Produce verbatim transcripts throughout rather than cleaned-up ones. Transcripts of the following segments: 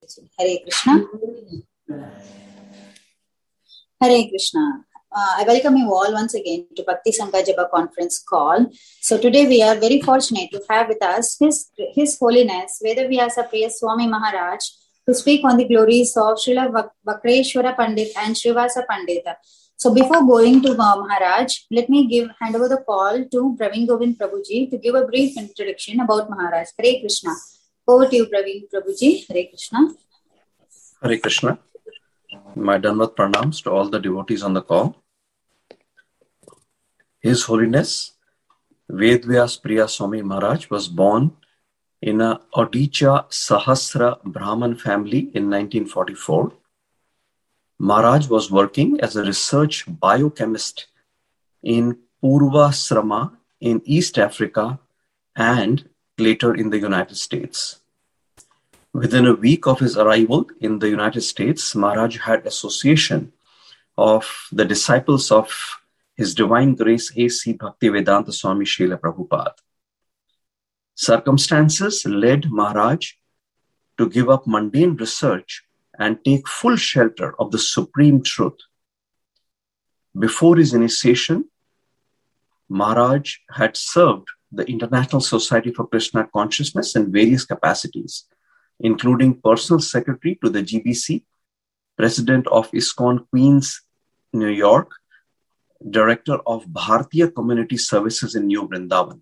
Hare Krishna. Hare Krishna. Uh, I welcome you all once again to Bhakti Sangha Japa conference call. So today we are very fortunate to have with us His, His Holiness Vedavyasa Priya Swami Maharaj to speak on the glories of Srila Vakreshwara Pandit and Srivasa Pandita. So before going to uh, Maharaj, let me give hand over the call to Praveen Govind Prabhuji to give a brief introduction about Maharaj. Hare Krishna. Over to you, Praveen Prabhuji. Hare Krishna. Hare Krishna. My Danvat Pranams to all the devotees on the call. His Holiness Vedavyasa Priya Swami Maharaj was born in a Odisha Sahasra Brahman family in nineteen forty-four. Maharaj was working as a research biochemist in Purvasrama in East Africa and later in the United States. Within a week of his arrival in the United States, Maharaj had association of the disciples of His Divine Grace A C Bhaktivedanta Swami Srila Prabhupada. Circumstances led Maharaj to give up mundane research and take full shelter of the supreme truth. Before his initiation, Maharaj had served the International Society for Krishna Consciousness in various capacities, including personal secretary to the G B C, president of ISKCON Queens, New York, director of Bharatiya Community Services in New Vrindavan.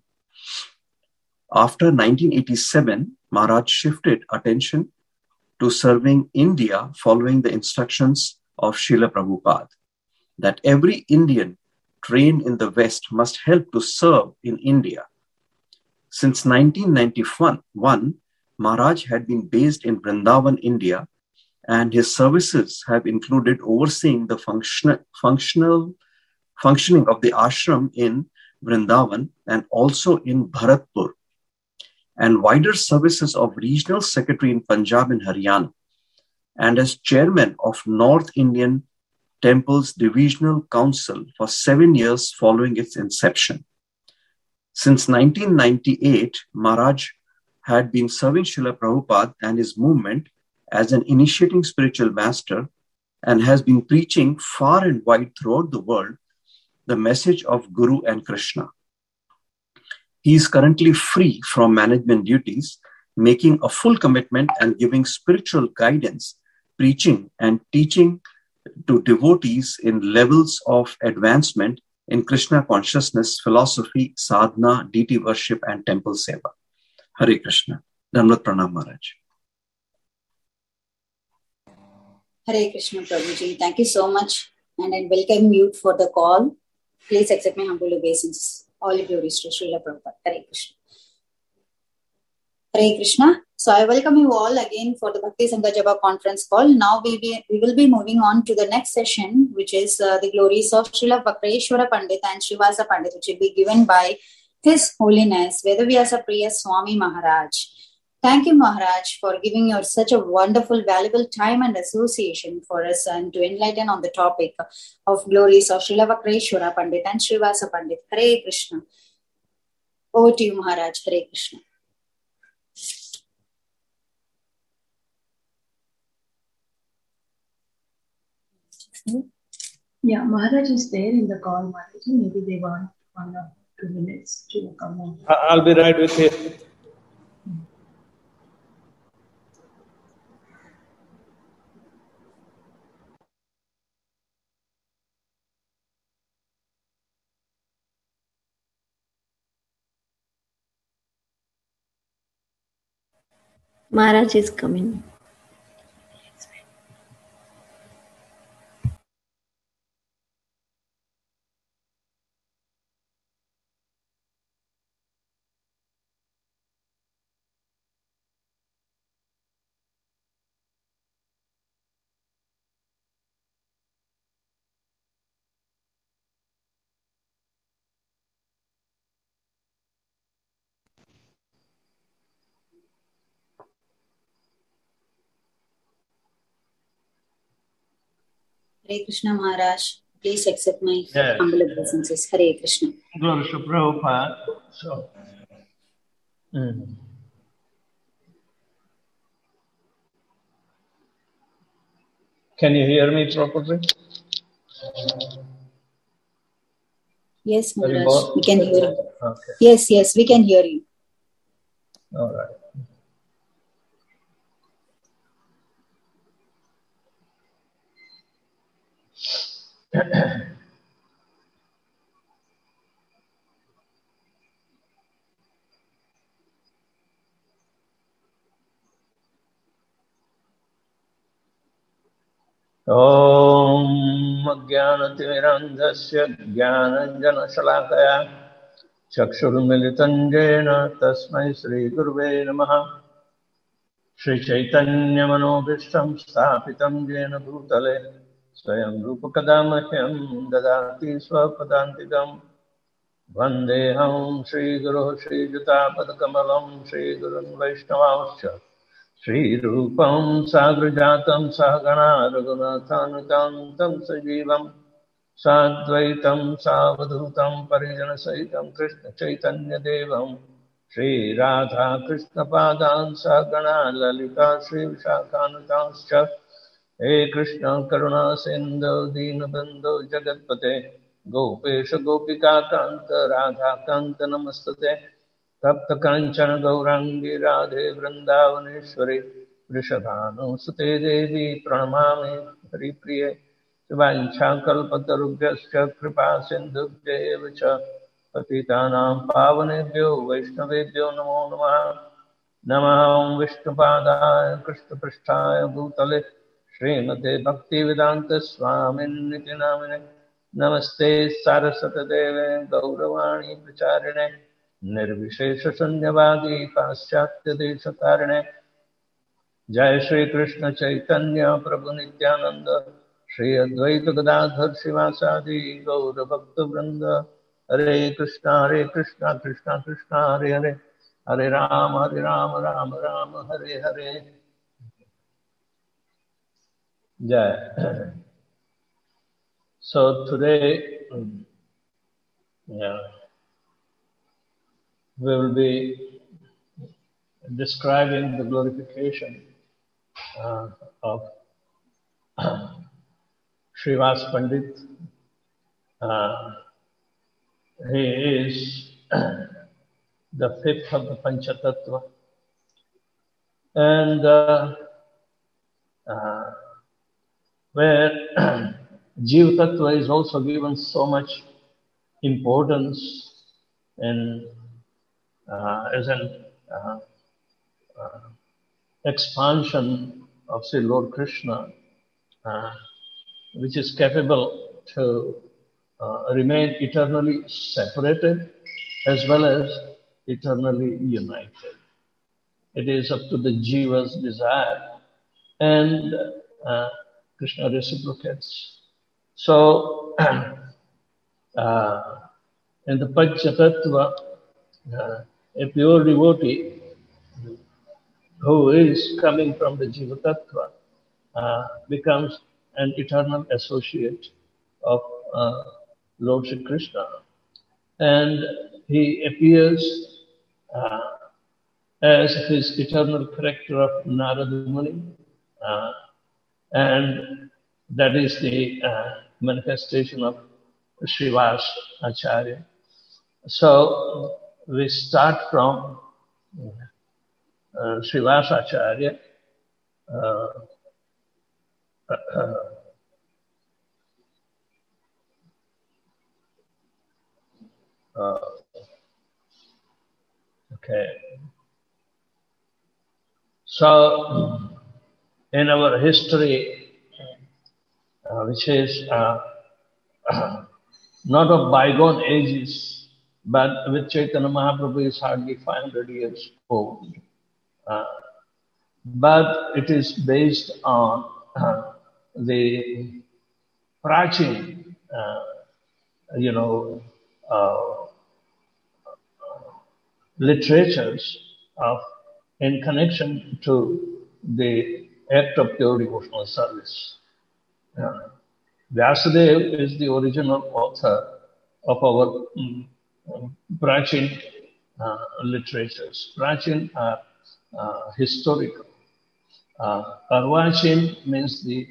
After nineteen eighty-seven, Maharaj shifted attention to serving India following the instructions of Srila Prabhupada that every Indian trained in the West must help to serve in India. Since nineteen ninety-one, Maharaj had been based in Vrindavan, India, and his services have included overseeing the function, functional functioning of the ashram in Vrindavan and also in Bharatpur, and wider services of regional secretary in Punjab and Haryana, and as chairman of North Indian Temples Divisional Council for seven years following its inception. Since nineteen ninety-eight, Maharaj had been serving Srila Prabhupada and his movement as an initiating spiritual master and has been preaching far and wide throughout the world the message of Guru and Krishna. He is currently free from management duties, making a full commitment and giving spiritual guidance, preaching and teaching to devotees in levels of advancement in Krishna consciousness, philosophy, sadhana, deity worship, and temple seva. Hare Krishna. Danvat Pranam Maharaj. Hare Krishna Prabhuji. Thank you so much, and I welcome you for the call. Please accept my humble obeisance. All glories to Srila Prabhupada. Hare Krishna. Hare Krishna. So I welcome you all again for the Bhakti Sangha Japa conference call. Now we, be, we will be moving on to the next session, which is uh, the glories of Srila Vakreshwara Pandit and Srivasa Pandit, which will be given by His Holiness Vedavyasa Priya Swami Maharaj. Thank you, Maharaj, for giving your such a wonderful, valuable time and association for us and to enlighten on the topic of glories of Srila Vakreshwara Pandit and Srivasa Pandit. Hare Krishna. Over to you, Maharaj. Hare Krishna. Yeah, Maharaj is there in the call, Maharaj. Maybe they want one or two minutes to come on. I'll be right with you. Maharaj is coming. Hare Krishna Maharaj. Please accept my Yes. humble obeisances. Hare Krishna. Glory to Prabhupada. So, mm. Can you hear me properly? Yes, Are you Maharaj, both? we can hear you. Okay. Yes, yes, we can hear you. All right. Om Ajnanatimirandhasya Jnananjanashalakaya Chakshurmilitam Jena Tasmai Shri Gurve Namaha Shri Chaitanya Manobhishtam Sthapitam Jena Bhutale Swayam Rupakadamahyam Dadati Swapadantikam Vandeham Shri Guru Shri Jutapad Shri Gurun Vaishnavascha Shri Rupam Sagrajatam Sahagana Raghunathanutantam Sajivam Sadvaitam Savadhutam Parijana Sahitam Krishna Chaitanya Devam Shri Radha Krishna Padan Sahagana Lalita Shri Vishakhanutascha He Krishna Karuna Sindhu Deenabandhu Jagatpate Gopesha Gopika Kanta Radha Kanta Namastate Tapta Kanchana Gaurangi Radhe Vrindavaneshwari Vrishabhanu Sute Devi Pranamami Haripriye Shivanchakalpatarubhyascha Kripa Sindhubhyevacha Patitanam Pavanebhyo Vaishnavebhyo Namo Namaha Namaham Vishnupadaya Krishna Prishtaya Bhutale Srimate Bhaktivedanta Swamin Niti Namine Namaste Saraswati Deve Gauravani Pracharine Nirvishesha Sanyavadi Paschatya Deshakarine Jai Shri Krishna Chaitanya Prabhu Nityananda Shri Advaita Gadadhar Sivasadi Gaura Bhakta Vrinda Hare Krishna Hare Krishna Krishna Krishna Hare Hare Hare Rama Hare Rama Rama Rama Hare Hare Jai. So today yeah, we will be describing the glorification uh, of Srivas Pandit. Uh, he is the fifth of the Panchatattva. And uh, uh, where Jiva Tattva is also given so much importance in, uh, as an uh, uh, expansion of Sri Lord Krishna, uh, which is capable to uh, remain eternally separated as well as eternally united. It is up to the Jiva's desire, and uh, Krishna reciprocates. So, uh, in the Panchatattva, uh, a pure devotee who is coming from the Jiva Tattva uh, becomes an eternal associate of uh, Lord Shri Krishna. And he appears uh, as his eternal character of Narada Muni, uh, and that is the uh, manifestation of Srivas Acharya. So we start from uh, Srivas Acharya. Uh, uh, uh, okay. So in our history, uh, which is uh, not of bygone ages, but with Chaitanya Mahaprabhu is hardly five hundred years old. Uh, but it is based on uh, the Prachin, uh, you know, uh, literatures of in connection to the act of pure devotional service. Uh, Vyasadeva is the original author of our um, Prachin uh, literatures. Prachin are uh, historical. Uh, Arvachin means the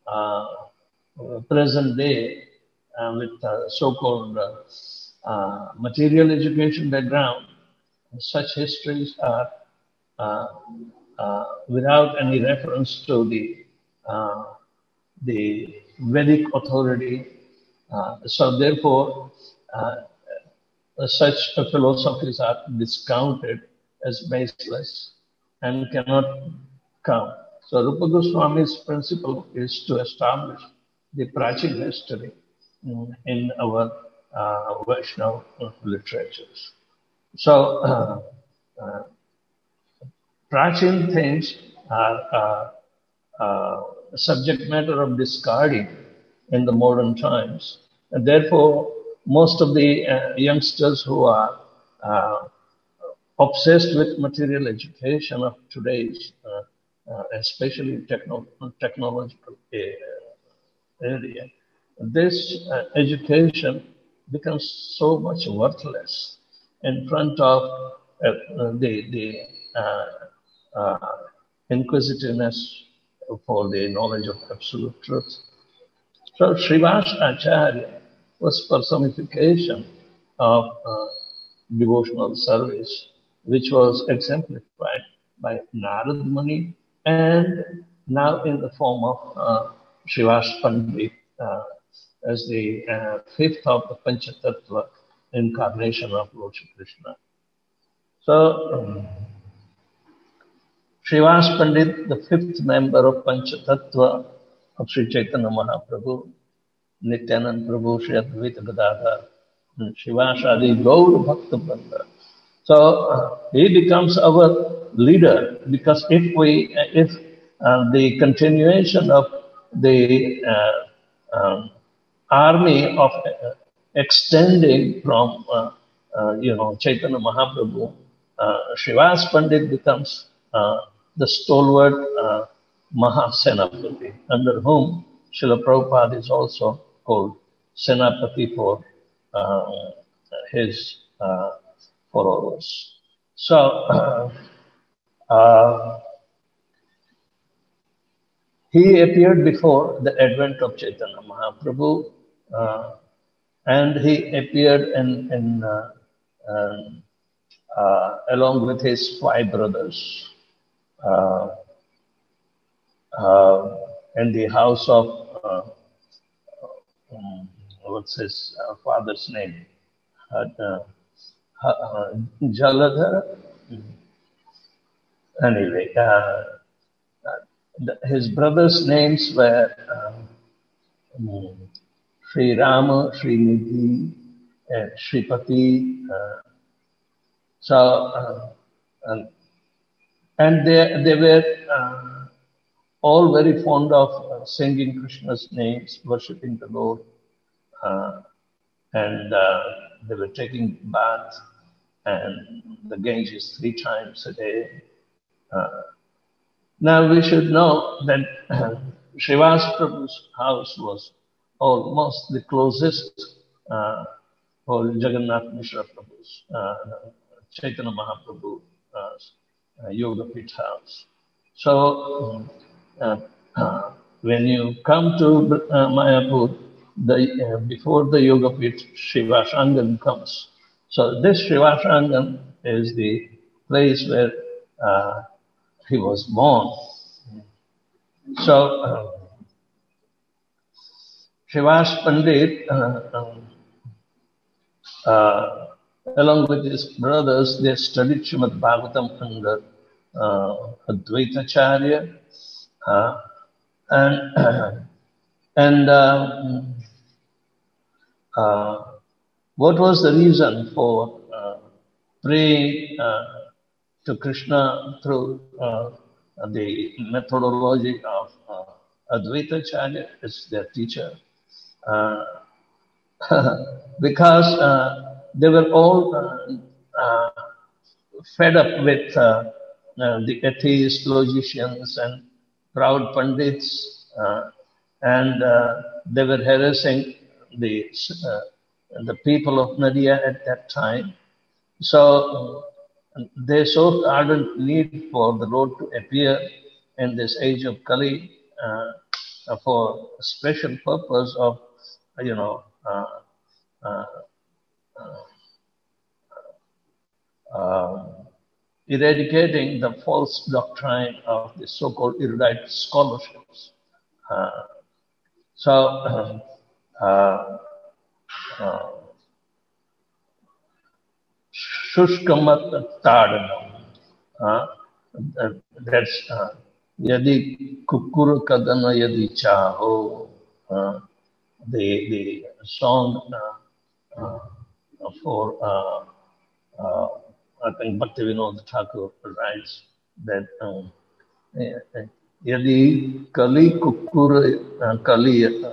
uh, present day uh, with uh, so-called uh, uh, material education background, such histories are uh, uh, without any reference to the uh, the Vedic authority. Uh, so therefore, uh, such philosophies are discounted as baseless and cannot count. So Rupa Goswami's principle is to establish the Prachin history in, in our uh, Vaishnava literatures. So uh, uh, Prachin things are uh, uh, subject matter of discarding in the modern times. And therefore, most of the uh, youngsters who are uh, obsessed with material education of today's, uh, uh, especially techno- technological area, this uh, education becomes so much worthless in front of uh, the, the uh, uh, inquisitiveness for the knowledge of absolute truth. So Srivas Acharya was personification of uh, devotional service, which was exemplified by Narad Muni and now in the form of uh, Srivas Pandit uh, as the uh, fifth of the Panchatattva incarnation of Lord Shri Krishna. So um, Srivas Pandit, the fifth member of Panchatattva of Sri Chaitanya Mahaprabhu, Nityanand Prabhu, Sri Advaita Gadadhar, and Srivas Adi Gaur Bhakta Vrinda. So uh, he becomes our leader because if we, if uh, the continuation of the uh, um, army of uh, extending from uh, uh, you know Chaitanya Mahaprabhu, uh, Srivas Pandit becomes uh, the stalwart uh, Mahasenapati, under whom Srila Prabhupada is also called Senapati for uh, his uh, followers. So, uh, uh, he appeared before the advent of Chaitanya Mahaprabhu, uh, and he appeared in, in uh, um, uh, along with his five brothers uh, uh, in the house of uh, um, what's his uh, father's name? Uh, uh, Jaladhar. Anyway, uh, the, his brothers' names were um, Sri Rama, Sri Nidhi, and Sripati. Uh, so, uh, and, and they they were uh, all very fond of uh, singing Krishna's names, worshipping the Lord, uh, and uh, they were taking bath and the Ganges three times a day. Uh, now we should know that uh, Srivas Prabhu's house was almost the closest uh, for Jagannath Mishra Prabhu's, uh, Chaitanya Mahaprabhu uh, Yoga Pit house. So uh, uh, when you come to uh, Mayapur, the, uh, before the Yoga Pit, Srivas Angan comes. So this Srivas Angan is the place where uh, he was born. So uh, Srivas Pandit, uh, um, uh, along with his brothers, they studied Srimad Bhagavatam under uh, Advaita Acharya, uh, and uh, and uh, uh, what was the reason for uh, praying uh, to Krishna through uh, the methodology of uh, Advaita Acharya as their teacher? Uh, because uh, they were all uh, uh, fed up with uh, uh, the atheist logicians and proud pandits, uh, and uh, they were harassing the uh, the people of Nadia at that time. So uh, they saw ardent need for the Lord to appear in this age of Kali, uh, uh, for special purpose of, you know, uh, uh, uh, eradicating the false doctrine of the so-called erudite scholarships. Uh, so, uh, uh, Shushkamat Tadana. Uh, that's uh, Yadi Kukur Kadana Yadi Chaho. Uh, the, the song uh, uh, for, uh, uh, I think Bhaktivinoda Thakur writes that um, Yadi Kali Kukur Kali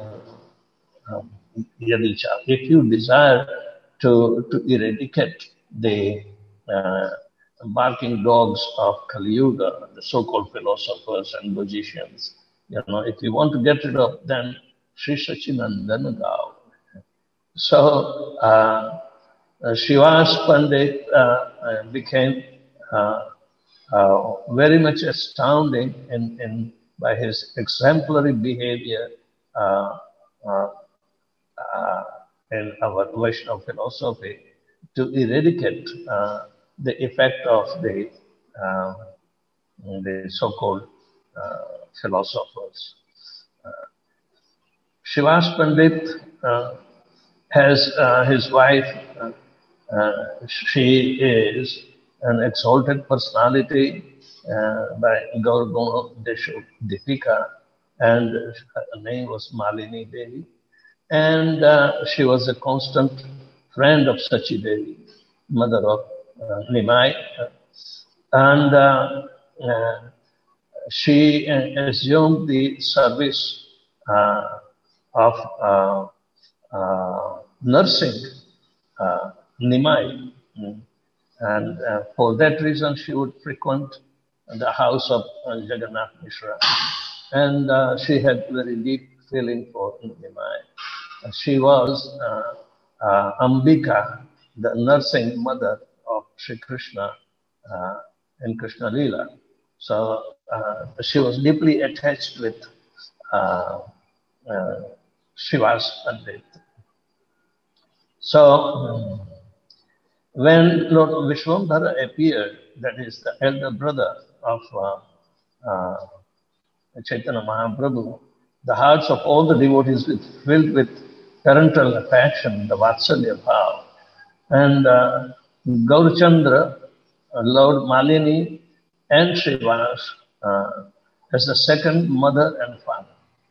Yadi Cha. If you desire to, to eradicate the uh, barking dogs of Kali Yuga, the so-called philosophers and logicians, you know, if you want to get rid of them, Sri Sachinandana Gao. So, uh, uh, Shivas Pandit uh, uh, became uh, uh, very much astounding in, in by his exemplary behavior uh, uh, uh, in our Vaishnava philosophy to eradicate uh, the effect of the uh, the so-called uh, philosophers. Uh, Shivas Pandit uh, has uh, his wife. Uh, uh, she is an exalted personality uh, by Gauraguna Deshu Deepika, and her name was Malini Devi. And uh, she was a constant friend of Sachi Devi, mother of uh, Nimai. And uh, uh, she uh, assumed the service uh, of uh, uh, nursing uh, Nimai. And uh, for that reason, she would frequent the house of uh, Jagannath Mishra. And uh, she had very deep feeling for Nimai. She was uh, uh, Ambika, the nursing mother of Sri Krishna uh, in Krishna Lila. So uh, she was deeply attached with uh, uh, Shivas Pandit. So um, when Lord Vishwambhara appeared, that is the elder brother of uh, uh, Chaitanya Mahaprabhu, the hearts of all the devotees were filled with parental affection, the Vatsalya Bhav. And uh, Gaurachandra, uh, Lord Malini, and Srivas uh, as the second mother and father.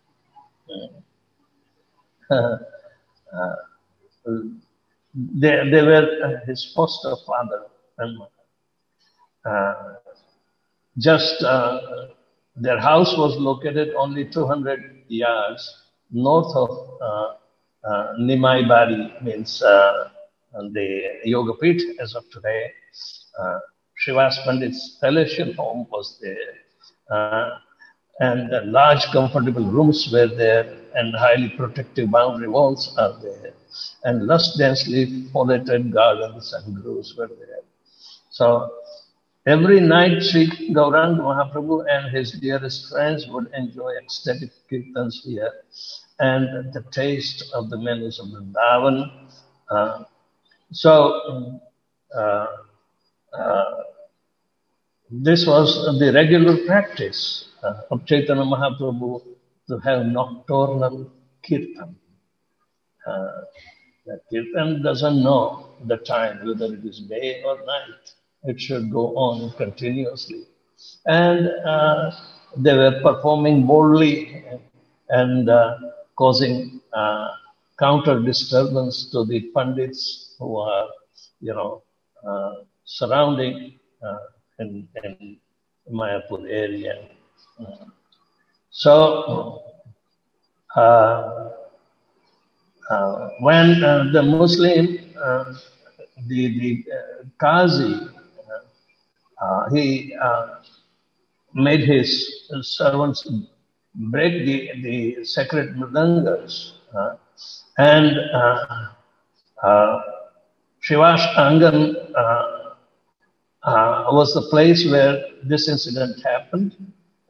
Uh, uh, they, they were his foster father and mother. Uh, just uh, their house was located only two hundred yards north of uh, uh, Nimai Bari, means uh, the Yoga Pit as of today. Uh, Shivas Pandit's palatial home was there. Uh, and the large comfortable rooms were there, and highly protective boundary walls are there. And lush densely foliated gardens and groves were there. So every night, Sri Gauranga Mahaprabhu and his dearest friends would enjoy ecstatic kirtans here, and the taste of the menus of Vrindavan. Uh, so, uh, uh, this was the regular practice uh, of Chaitanya Mahaprabhu to have nocturnal kirtan. Uh, the kirtan doesn't know the time, whether it is day or night. It should go on continuously. And uh, they were performing boldly and uh, causing uh, counter disturbance to the Pandits who are, you know, uh, surrounding uh, in, in Mayapur area. Uh, so, uh, uh, when uh, the Muslim, uh, the, the uh, Qazi, Uh, he uh, made his servants break the, the sacred mridangas. Uh, and uh, uh, Shivas Angan uh, uh, was the place where this incident happened.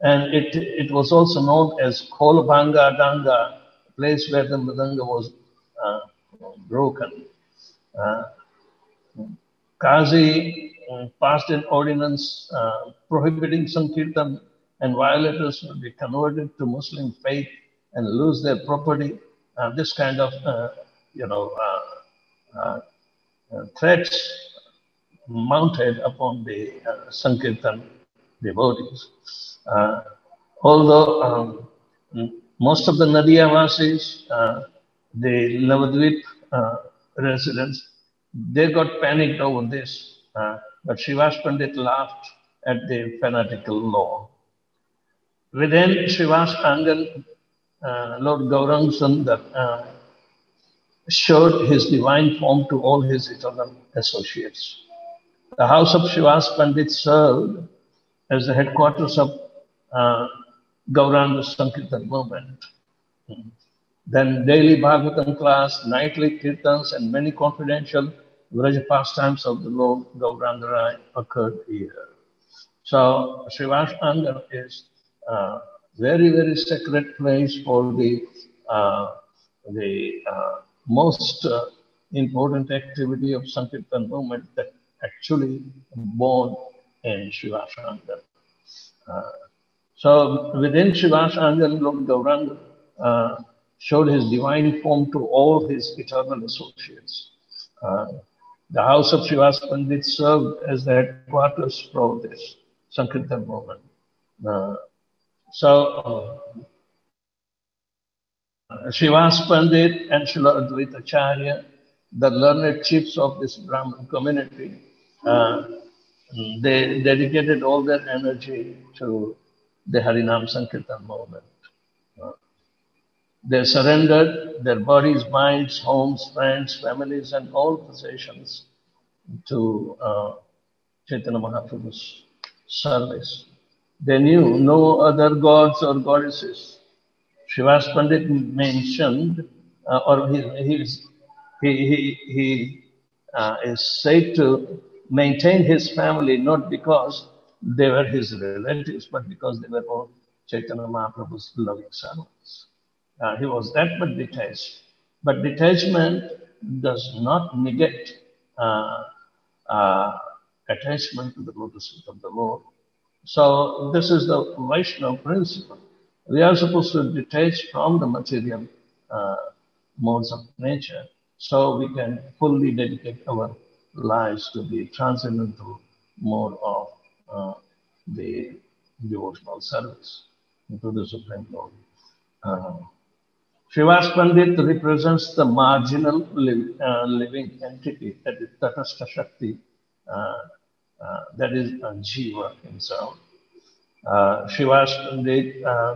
And it, it was also known as Kolbanga Danga, a place where the Mridanga was uh, broken. Uh, Kazi uh, passed an ordinance uh, prohibiting Sankirtan, and violators would be converted to Muslim faith and lose their property. Uh, this kind of, uh, you know, uh, uh, uh, threats mounted upon the uh, Sankirtan devotees. Uh, although um, most of the Nadiyavasis, uh, the Navadvip uh, residents, they got panicked over this, uh, but Srivas Pandit laughed at the fanatical law. Within Srivas Angan, uh, Lord Gaurang Sundar uh, showed his divine form to all his eternal associates. The house of Srivas Pandit served as the headquarters of uh, Gauranga Sankirtan movement. Then daily Bhagavatam class, nightly kirtans, and many confidential Vraja pastimes of the Lord Gauranga Rai occurred here. So Srivas Angan is a very, very sacred place for the uh, the uh, most uh, important activity of Sankirtan movement that actually born in Srivas Angan. Uh, so within Srivas Angan, Lord Gauranga uh, showed his divine form to all his eternal associates. Uh, the house of Srivas Pandit served as the headquarters for this Sankirtan movement. Uh, so, uh, Srivas Pandit and Srila Advaita Acharya, the learned chiefs of this Brahmin community, uh, they dedicated all their energy to the Harinam Sankirtan movement. Uh, they surrendered their bodies, minds, homes, friends, families, and all possessions to uh, Chaitanya Mahaprabhu's service. They knew no other gods or goddesses. Srivas Pandit mentioned, uh, or he, he, he, he uh, is said to maintain his family not because they were his relatives, but because they were all Chaitanya Mahaprabhu's loving servants. Uh, he was that much detached. But detachment does not negate uh, uh, attachment to the lotus feet of the Lord. So this is the Vaishnava principle. We are supposed to detach from the material uh, modes of nature so we can fully dedicate our lives to the transcendental mode of uh, the devotional service to the Supreme Lord. Uh, Srivas Pandit represents the marginal li- uh, living entity, that is Tatastha Shakti, uh, uh, that is uh, Jiva himself. Uh, Srivas Pandit uh,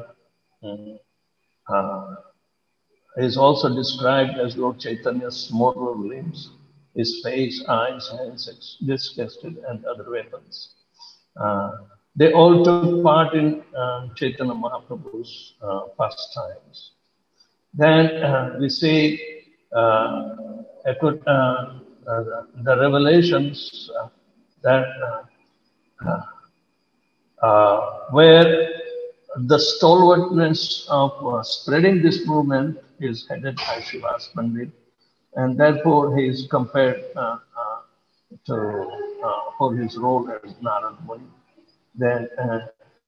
uh, is also described as Lord Chaitanya's mortal limbs, his face, eyes, hands, disgusted, and other weapons. Uh, they all took part in uh, Chaitanya Mahaprabhu's uh, pastimes. Then uh, we see uh, uh, uh, the revelations uh, that uh, uh, where the stalwartness of uh, spreading this movement is headed by Srivas Pandit, and therefore he is compared uh, uh, to uh, for his role as Narad Muni. Then uh,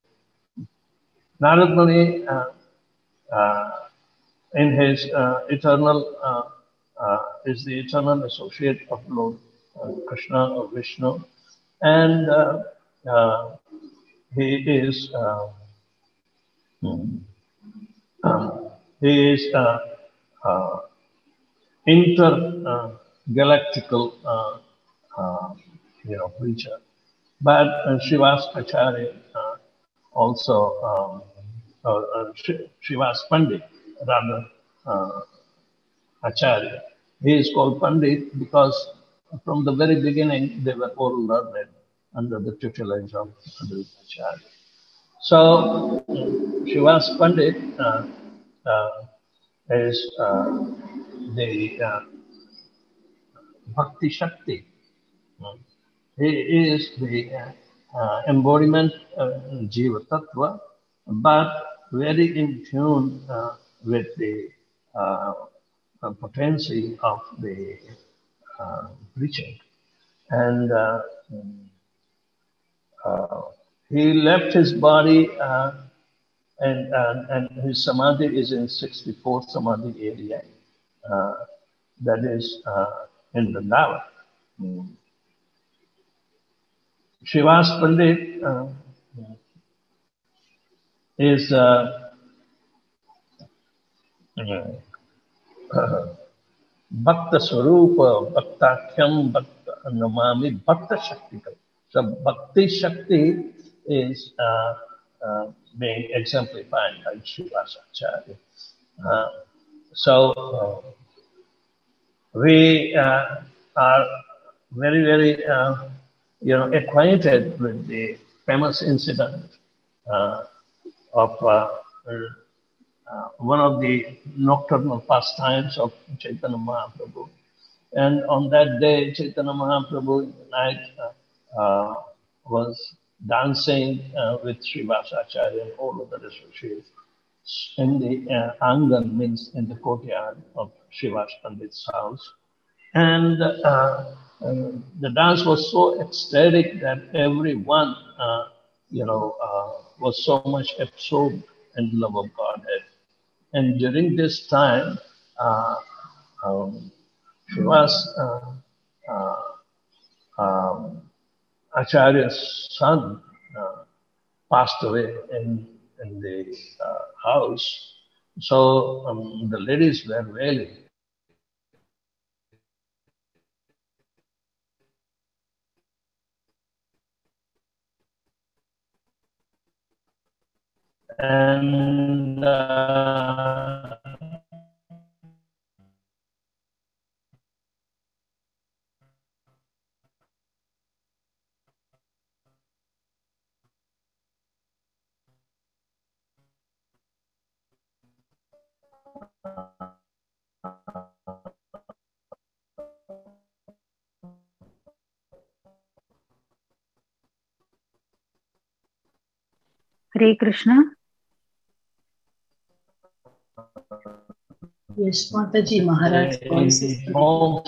Narad Muni, uh, uh, in his uh, eternal, uh, uh, is the eternal associate of Lord uh, Krishna or Vishnu, and uh, uh, he is uh, hmm, um, he is uh, uh, intergalactical, uh, uh, you know, preacher. But uh, Srivas Acharya uh, also, um, uh, uh, Srivas Pandit, rather, uh, Acharya. He is called Pandit because from the very beginning they were all learned under the tutelage of Advaita Acharya. So, Srivas Pandit uh, uh, is uh, the uh, Bhakti Shakti. He is the uh, embodiment of Jiva Tattva, but very in tune uh, with the uh, uh, potency of the uh, preaching. And uh, uh, he left his body, uh, and, and, and his samadhi is in sixty-fourth samadhi area, uh, that is uh, in the Vrindavan. Mm. Srivas Pandit uh, is uh, uh, Bhakta Swarupa, Bhaktakyam, Bhakta Namami, Bhakta Shaktikam. So Bhakti Shakti is uh, uh, being exemplified by Srivasacharya. Uh, so uh, we uh, are very, very, uh, you know, acquainted with the famous incident uh, of uh, uh, one of the nocturnal pastimes of Chaitanya Mahaprabhu. And on that day, Chaitanya Mahaprabhu in the night uh, uh, was dancing uh, with Srivasacharya and all of the associates in the uh, Angan, means in the courtyard of Srivas Pandit's house. And uh, uh, the dance was so ecstatic that everyone, uh, you know, uh, was so much absorbed in the love of Godhead. And during this time, uh, um, Srivas uh, uh, um, Acharya's son uh, passed away in, in the uh, house. So um, the ladies were wailing. And uh, Hare Krishna. Yes, Mataji Maharaj voice is Om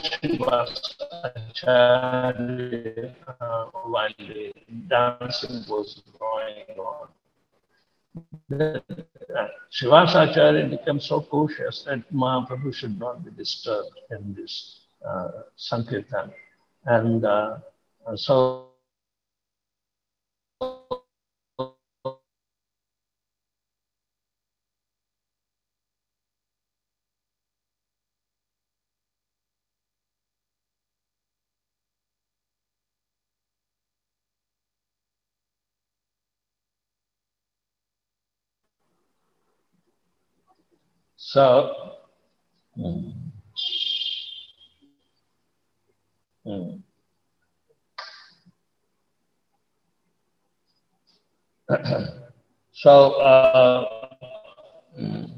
Srivasacharya, uh, while the dancing was going on. The, uh, Srivasacharya became so cautious that Mahaprabhu should not be disturbed in this uh, Sankirtan. And uh, so So, mm, mm. so uh, mm.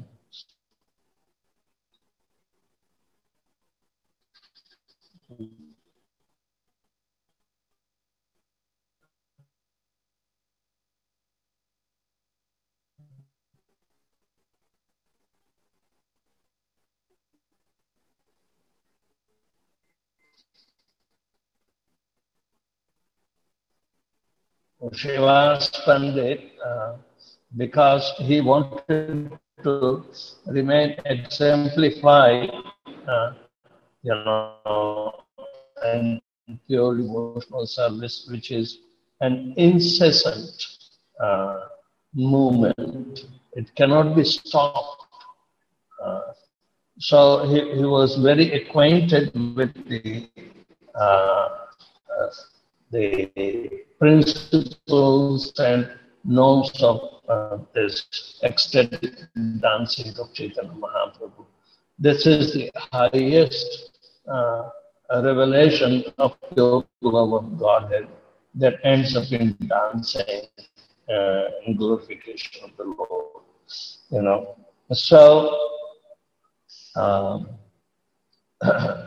Srivas Pandit, uh, because he wanted to remain exemplified, uh, you know, and pure devotional service, which is an incessant uh, movement. It cannot be stopped. Uh, so he, he was very acquainted with the uh, uh, the principles and norms of uh, this ecstatic dancing of Chaitanya Mahaprabhu. This is the highest uh, revelation of pure love of Godhead that ends up in dancing uh, in glorification of the Lord. You know, so um, uh,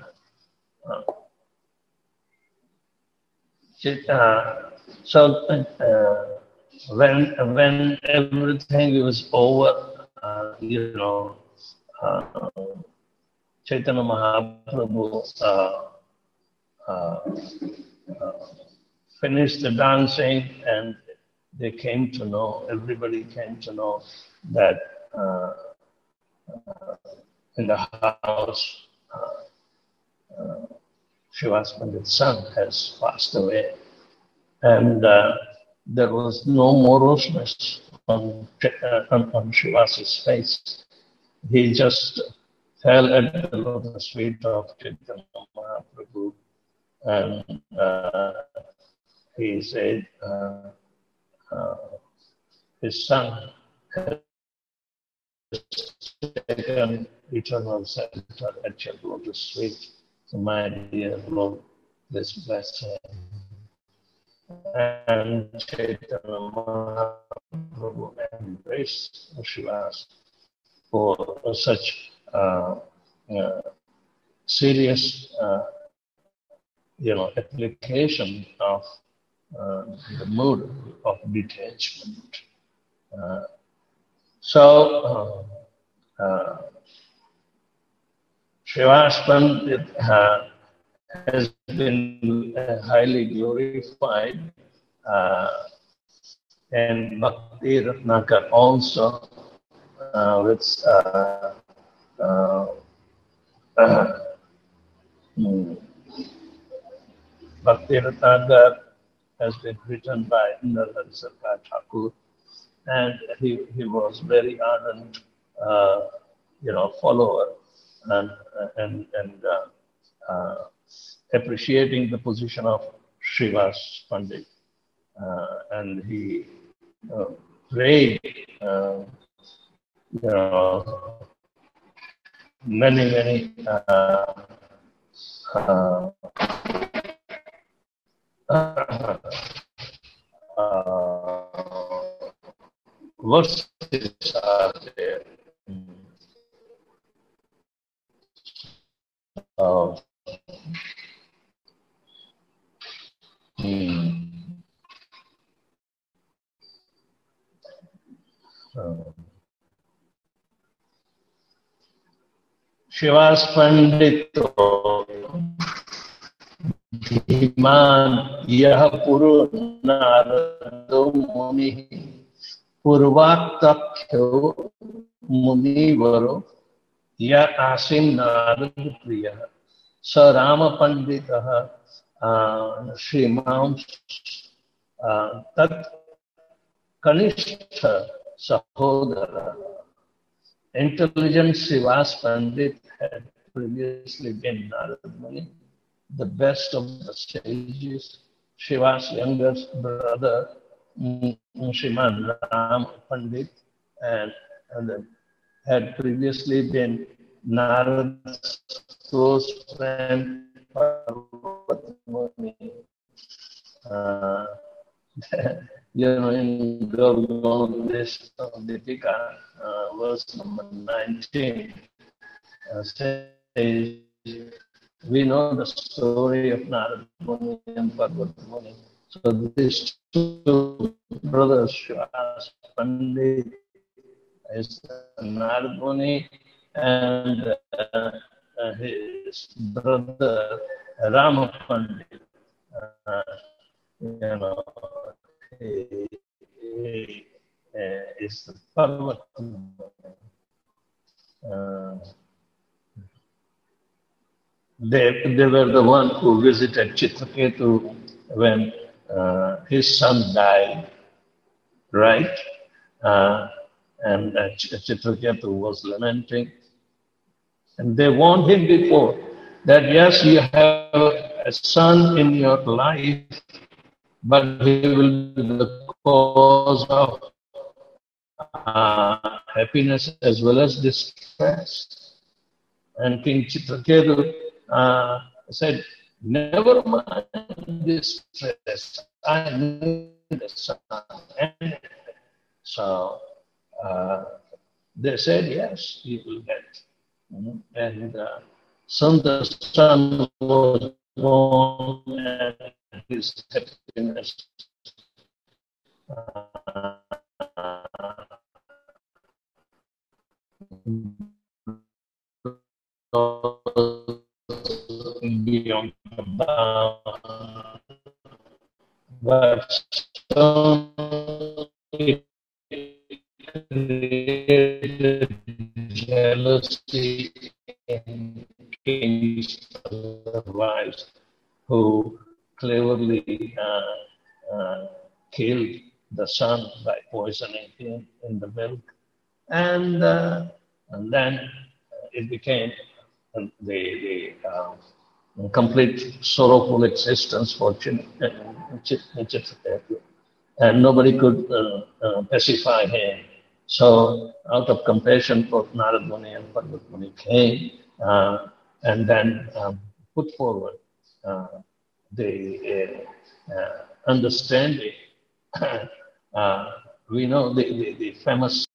Uh, so uh, when when everything was over, uh, you know, uh, Chaitanya Mahaprabhu uh, uh, uh, finished the dancing, and they came to know, everybody came to know that uh, uh, in the house, uh, uh, Srivas Pandit's son has passed away. And uh, there was no moroseness on, uh, on, on Srivas's face. He just fell at the lotus feet of Chaitanya Mahaprabhu, and uh, he said, uh, uh, his son has taken eternal shelter at your lotus feet. So my dear Lord, please bless him. And Chaitanya Mahaprabhu embraced Srivas for such uh, uh, serious, uh, you know, application of uh, the mood of detachment. Uh, so, uh, uh, Srivas Pandit uh, has been uh, highly glorified uh, in Bhakti Ratnakar also, uh, with uh, uh, uh, hmm, Bhakti Ratnakar has been written by Narhari Sarkar Thakur, and he, he was very ardent, uh, you know, follower and and and uh, uh, appreciating the position of Srivas Pandit, uh, and he uh, prayed, uh, you know, many many uh, uh, uh, uh, verses are there. Uh, hmm. uh, Srivas Pandito Dhiman Yah Puru Narado Muni Purvaktakhyo Muni Varo Ya Asim Narad Priya Sa Rama Pandita Srimam Tat Kanishtha Sahodara. Intelligent Srivas Pandit had previously been Narad Muni, the best of the sages. Srivas' younger brother, Shriman Ram Pandit, and, and had previously been Narad's close friend, Parvat Muni. Uh, You know, in this Deepika, uh, verse number nineteen, uh, says, we know the story of Narad Muni and Parvat Muni. So these two brothers, Srivas Pandit is Narad Muni, and uh, uh, his brother Rama Pandit. Uh, you know, he, he uh, is the Parvat. Uh, they, they were the one who visited Chitraketu when uh, his son died, right? Uh, and uh, Chitraketu was lamenting. And they warned him before that, yes, you have a son in your life, but he will be the cause of uh, happiness as well as distress. And King Chitraketu uh, said, never mind distress, I need a son. And so uh, they said, yes, he will get. Mm-hmm. And uh, soon the son was born, and his happiness uh, beyond the bound, but so it created jealousy in kings otherwise, who cleverly uh, uh, killed the son by poisoning him in the milk. And, uh, and then it became the, the uh, complete sorrowful existence for Chin, uh, Chitraketu. And nobody could uh, uh, pacify him. So, out of compassion for Narad Muni and Parvat Muni came uh, and then um, put forward uh, the uh, uh, understanding. uh, we know the, the, the famous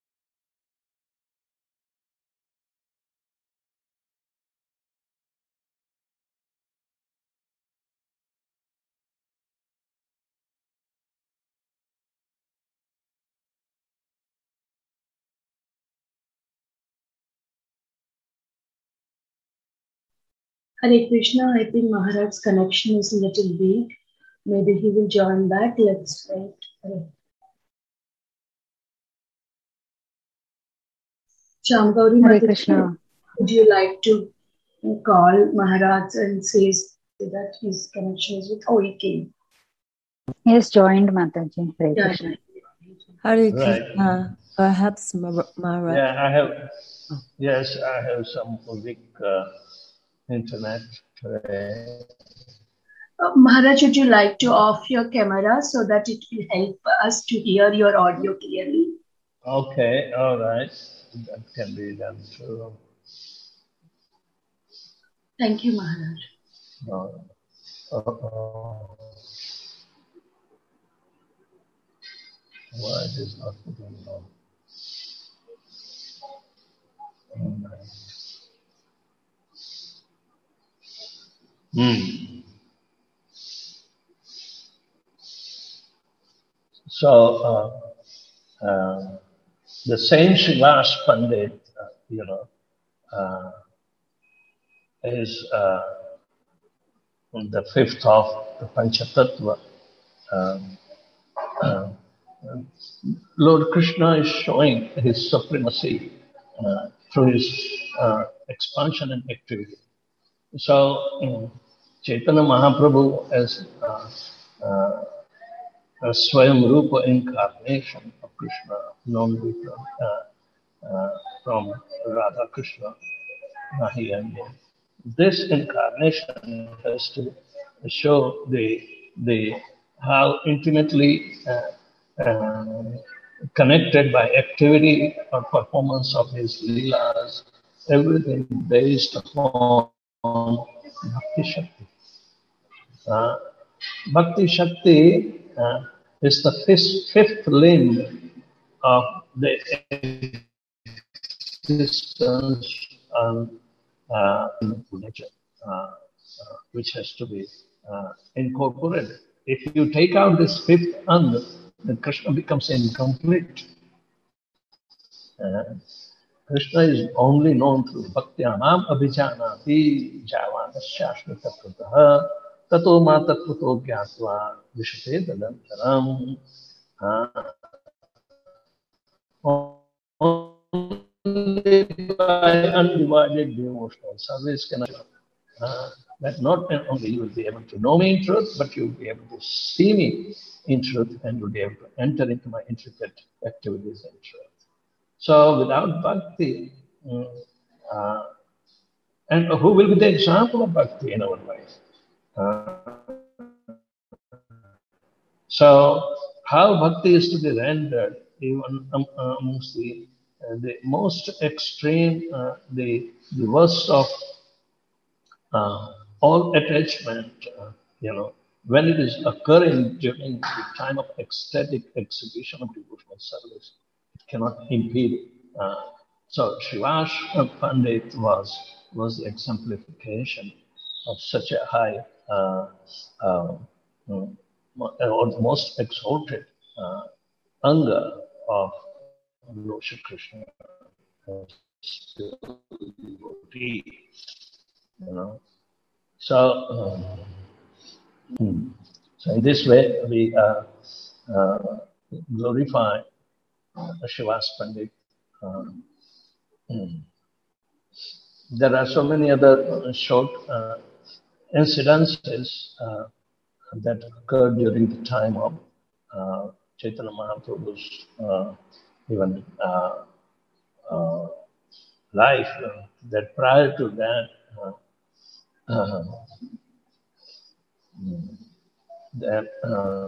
Hare Krishna, I think Maharaj's connection is a little weak. Maybe he will join back. Let's wait. Shamgauri Hare Mataji, Krishna. would you like to call Maharaj and say that his connection is with? Oh, he came. He has joined, Mataji. Hare Yeah, Krishna. Hare Right. Krishna. Perhaps Mar- Maharaj. Yeah, I have. Yes, I have some weak uh, internet today. Uh, Maharaj, would you like to off your camera so that it will help us to hear your audio clearly? Okay, all right. That can be done too. Thank you, Maharaj. No. Uh-oh. Why it is not putting on? All right. Hmm. So, uh, uh, the Saint Srivas Pandit, uh, you know, uh, is uh, the fifth of the Panchatattva. Um, uh, Lord Krishna is showing his supremacy uh, through his uh, expansion and activity. So, um, Chaitanya Mahaprabhu as uh, uh, a Swayam Rupa incarnation of Krishna, known from, uh, uh, from Radha Krishna, Mahi and me. This incarnation has to show the the how intimately uh, uh, connected by activity or performance of his leelas, everything based upon Bhakti Shakti. Uh, Bhakti Shakti uh, is the fifth, fifth limb of the existence of uh, nature, uh, uh, which has to be uh, incorporated. If you take out this fifth ang, then Krishna becomes incomplete. Uh, Krishna is only known through Bhakti-anam abhijanati javana shashvata krutaha tato mata kruto gyatva vishate dadantaram. Only by undivided devotional service can uh, that not only you will be able to know me in truth, but you will be able to see me in truth and you'll be able to enter into my intricate activities in truth. So without bhakti, uh, and who will be the example of bhakti in our life? Uh, so how bhakti is to be rendered, even um, amongst the, uh, the most extreme, uh, the, the worst of uh, all attachment, uh, you know, when it is occurring during the time of ecstatic execution of devotional service, it cannot impede. Uh, so Srivas Pandit was was the exemplification of such a high, uh, uh, or the most exalted uh, anga of Lord Shri Krishna, still devotee, you know. So, um, so in this way, we uh, uh, glorify uh, Srivas Pandit. Um, there are so many other uh, short uh, incidences uh, that occurred during the time of uh, Chaitanya Mahaprabhu's uh, even uh, uh, life. Uh, that prior to that, uh, uh, that uh,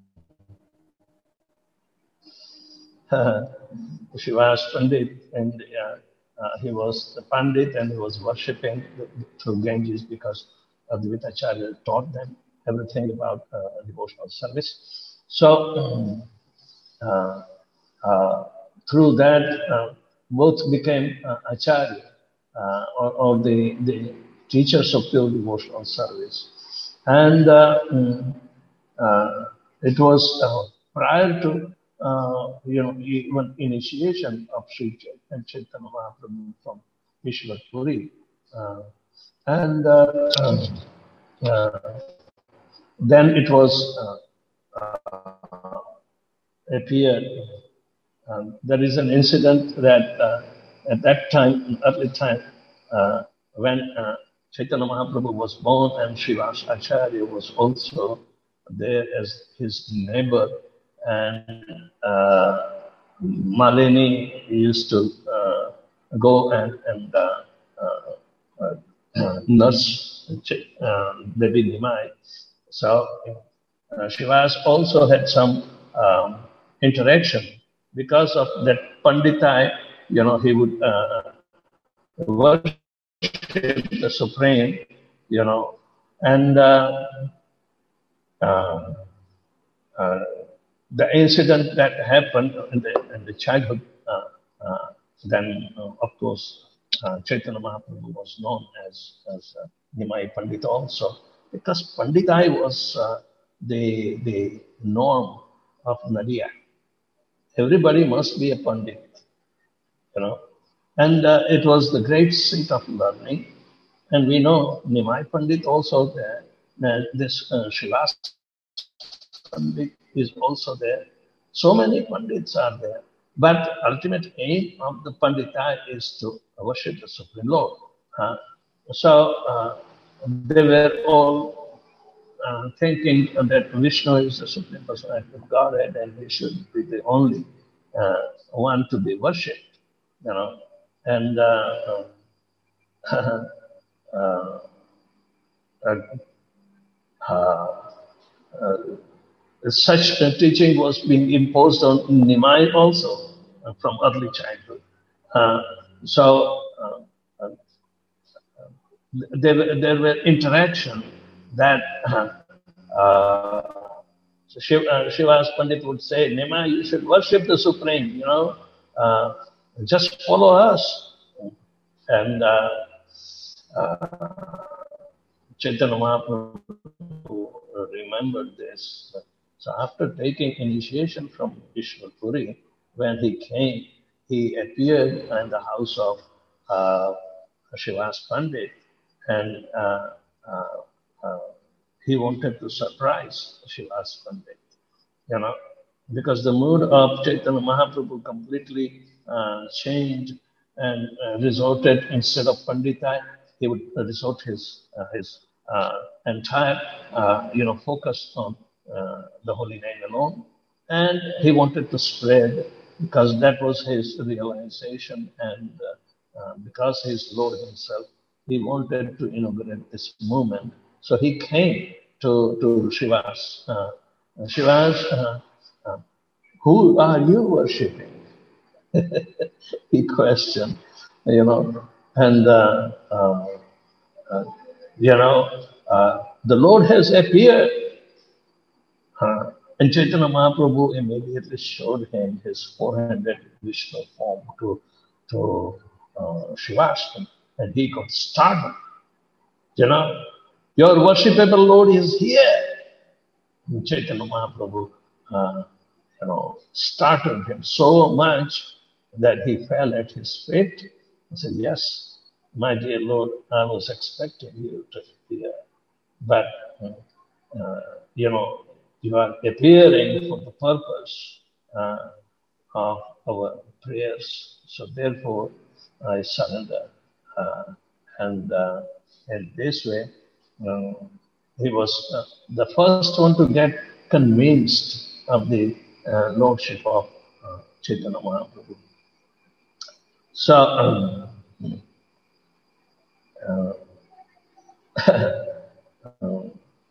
Srivas Pandit, and uh, uh, he was the Pandit and he was worshipping through Ganges because Advaita Acharya taught them everything about uh, devotional service. So, um, uh, uh, through that, uh, both became uh, Acharya uh, or, or the, the teachers of pure devotional service. And uh, um, uh, it was uh, prior to uh, you know even initiation of Sri Chaitanya Mahaprabhu from Ishwar Puri, uh, and uh, uh, uh, then it was uh, uh, appeared. Um, there is an incident that uh, at that time, early time, uh, when uh, Chaitanya Mahaprabhu was born and Srivas Acharya was also there as his neighbor, and uh, Malini used to uh, go and, and uh, uh, uh, nurse uh, baby Nimai. So uh, Srivas also had some um, interaction because of that Panditai. You know, he would uh, worship the Supreme, you know, and uh, uh, uh, the incident that happened in the, in the childhood, uh, uh, then uh, of course uh, Chaitanya Mahaprabhu was known as, as uh, Nimai Pandit also, because Panditai was uh, the, the norm of Nadia. Everybody must be a Pandit, you know. And uh, it was the great seat of learning. And we know Nimai Pandit also there. Uh, this uh, Srivas Pandit is also there. So many Pandits are there. But ultimate aim of the Pandita is to worship the Supreme Lord. Uh, so uh, they were all uh, thinking that Vishnu is the Supreme Personality of Godhead and he should be the only uh, one to be worshipped, you know. And uh, uh, uh, uh, uh, such teaching was being imposed on Nimai also uh, from early childhood. Uh, so uh, uh, there, there were interaction that uh, uh, Shiv, uh, Srivas Pandit would say, Nimai, you should worship the Supreme, you know, uh, just follow us. And uh, uh, Chaitanya Mahaprabhu remembered this. So after taking initiation from Ishwar Puri, when he came, he appeared in the house of uh, Srivas Pandit, and uh, uh, uh, he wanted to surprise Srivas Pandit, you know, because the mood of Chaitanya Mahaprabhu completely uh, changed and uh, resorted, instead of Pandita, he would resort his uh, his uh, entire uh, you know focus on uh, the holy name alone, and he wanted to spread, because that was his realization, and uh, uh, because he's Lord himself, he wanted to inaugurate this movement. So he came to to Srivas. Uh, Srivas, uh, uh, who are you worshipping? He questioned, you know, and uh, uh, uh, you know, uh, the Lord has appeared. Uh, and Chaitanya Mahaprabhu immediately showed him his four-handed Vishnu form to to uh, Srivas, and he got startled. You know, your worshipable Lord is here. And Chaitanya Mahaprabhu uh, you know, startled him so much that he fell at his feet. He said, "Yes, my dear Lord, I was expecting you to appear, but uh, you know, you are appearing for the purpose uh, of our prayers. So therefore, I surrender." Uh, and uh, in this way, uh, he was uh, the first one to get convinced of the uh, lordship of uh, Chaitanya Mahaprabhu. So, um, uh, uh,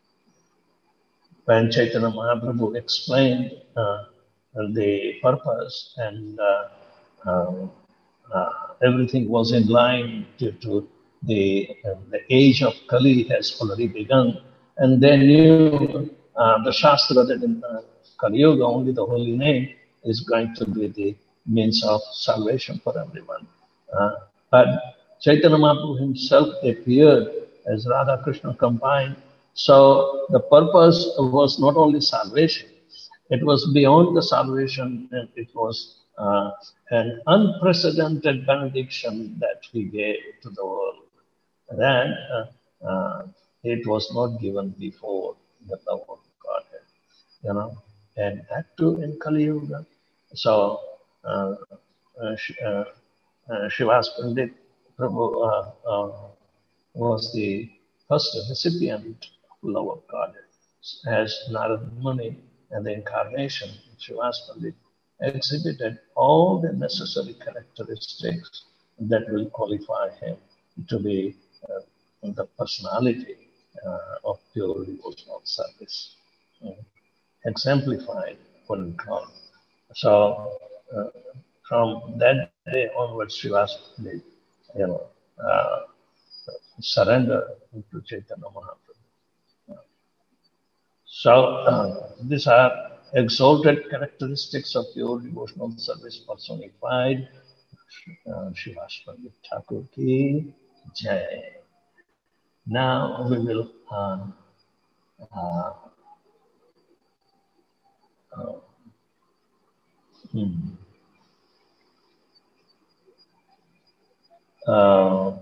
when Chaitanya Mahaprabhu explained uh, the purpose and uh, uh, uh, everything was in line due to the, uh, the age of Kali has already begun, and they knew uh, the Shastra that in uh, Kali Yuga only the holy name is going to be the means of salvation for everyone. Uh, but Chaitanya Mahaprabhu himself appeared as Radha Krishna combined. So the purpose was not only salvation, it was beyond the salvation, and it was uh, an unprecedented benediction that he gave to the world. That uh, uh, it was not given before the love of Godhead, you know, and that too in Kali Yuga. So uh, uh, uh, uh, Srivas Pandit Prabhu uh, uh, was the first recipient of love of God. As Narada Muni and the incarnation, Srivas Pandit exhibited all the necessary characteristics that will qualify him to be uh, the personality uh, of pure devotional service, uh, exemplified one God. So uh, from that day onwards, Srivas Pandit, you know, uh, surrender to Chaitanya Mahaprabhu. So uh, these are exalted characteristics of pure devotional service personified. Uh, Srivas Pandit Thakur ki Jai. Now we will uh, uh, uh, hmm. uh,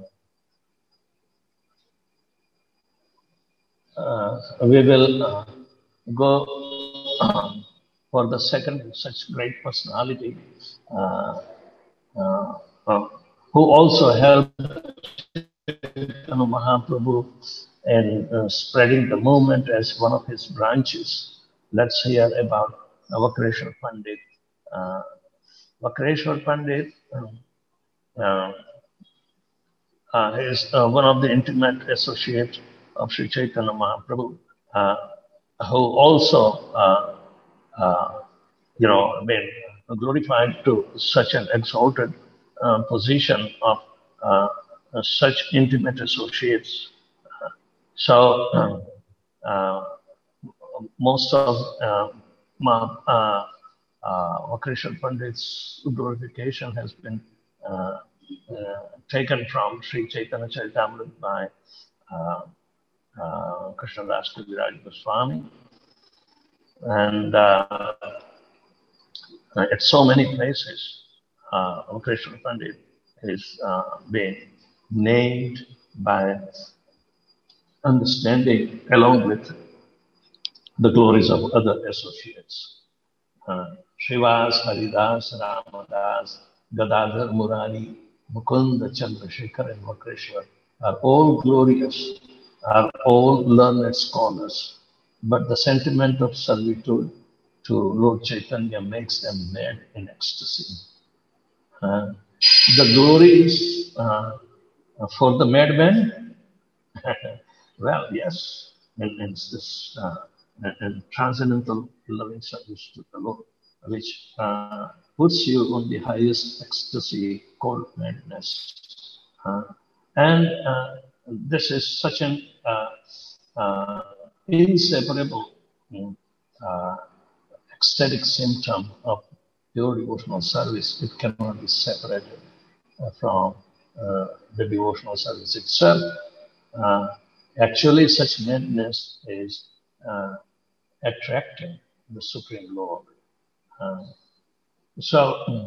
uh, we will uh, go uh, for the second such great personality uh, uh, uh, who also helped Mahaprabhu in uh, spreading the movement as one of his branches. Let's hear about Vakreshwar Pandit. Uh, Vakreshwar Pandit uh, uh, is uh, one of the intimate associates of Sri Chaitanya Mahaprabhu, uh, who also, uh, uh, you know, been glorified to such an exalted uh, position of uh, such intimate associates. So uh, uh, most of uh, uh, uh, Vakreshwar Pandit's glorification has been uh, uh, taken from Sri Chaitanya Charitamrita by uh, uh, Krishnadas Kaviraj Goswami. And uh, at so many places, uh, Vakreshwar Pandit is uh, being named by understanding along with the glories of other associates. Uh, Srivas, Haridas, Ramadas, Gadadhar, Murari, Mukunda, Chandrasekhar, and Vakreshwar are all glorious, are all learned scholars, but the sentiment of servitude to Lord Chaitanya makes them mad in ecstasy. Uh, the glories uh, for the madman, well, yes, and, and this uh, and transcendental loving service to the Lord, which uh, puts you on the highest ecstasy called madness. Uh, and uh, this is such an uh, uh, inseparable uh, ecstatic symptom of pure devotional service. It cannot be separated uh, from uh, the devotional service itself. Uh, actually, such madness is uh, attracting the Supreme Lord. Uh, so,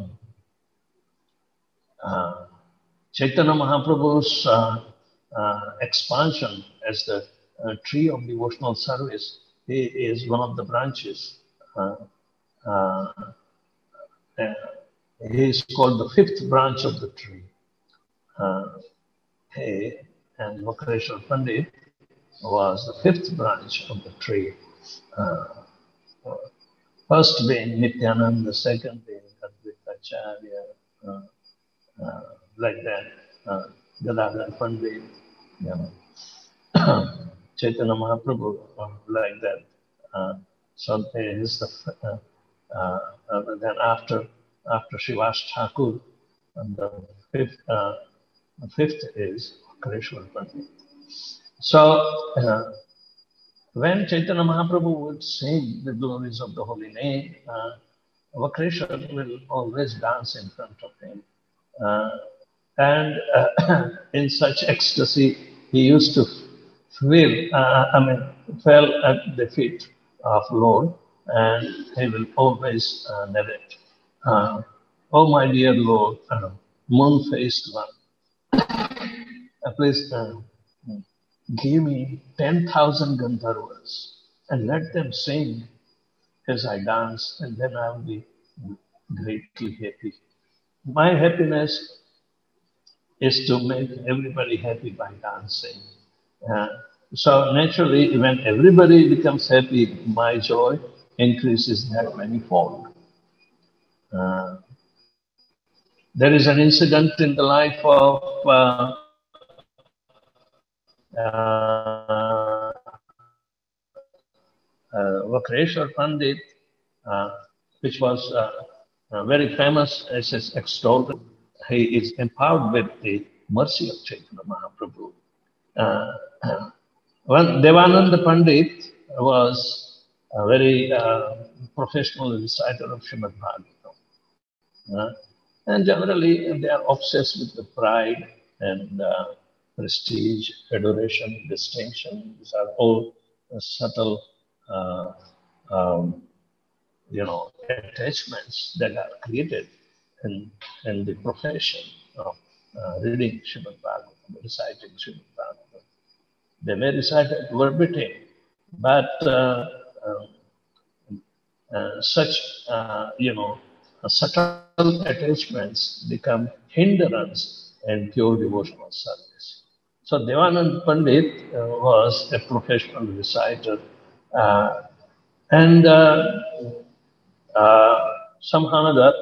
uh, Chaitanya Mahaprabhu's uh, uh, expansion as the uh, tree of devotional service, he is one of the branches. Uh, uh, uh, he is called the fifth branch of the tree. Uh, he and Vakreshwar Pandit was the fifth branch of the tree. Uh, first being Nityananda, the second being Advaita Acharya, uh, uh, like that, uh, Gadadhar Pandit, you know, Chaitanya Mahaprabhu, uh, like that. Uh, so he is the uh, uh, uh, then after after Srivas Thakur, and the fifth uh, the fifth is Vakreshwar Pandit. So uh, when Chaitanya Mahaprabhu would sing the glories of the holy name, uh, Vakreshwar will always dance in front of him. Uh, and uh, in such ecstasy, he used to feel, uh, I mean, fell at the feet of Lord, and he will always uh, narrate, uh, "Oh my dear Lord, uh, moon-faced one, uh, please uh, give me ten thousand Gandharvas and let them sing as I dance, and then I will be greatly happy. My happiness is to make everybody happy by dancing. Uh, so naturally, when everybody becomes happy, my joy increases that manifold. Uh, there is an incident in the life of uh, uh, uh, Vakreshwar Pandit, uh, which was uh, uh, very famous as his extolled. He is empowered with the mercy of Chaitanya Mahaprabhu. Uh, uh, Well, Devananda Pandit was a very uh, professional reciter of Srimad Bhagavatam. Uh, and generally, they are obsessed with the pride and uh, prestige, adoration, distinction. These are all uh, subtle, uh, um, you know, attachments that are created in, in the profession of uh, reading Srimad Bhagavatam, reciting Srimad Bhagavatam. They may recite it verbatim, but uh, uh, uh, such, uh, you know, uh, subtle attachments become hindrance in pure devotional service. So Devanand Pandit uh, was a professional reciter, uh, and uh, uh, somehow or other,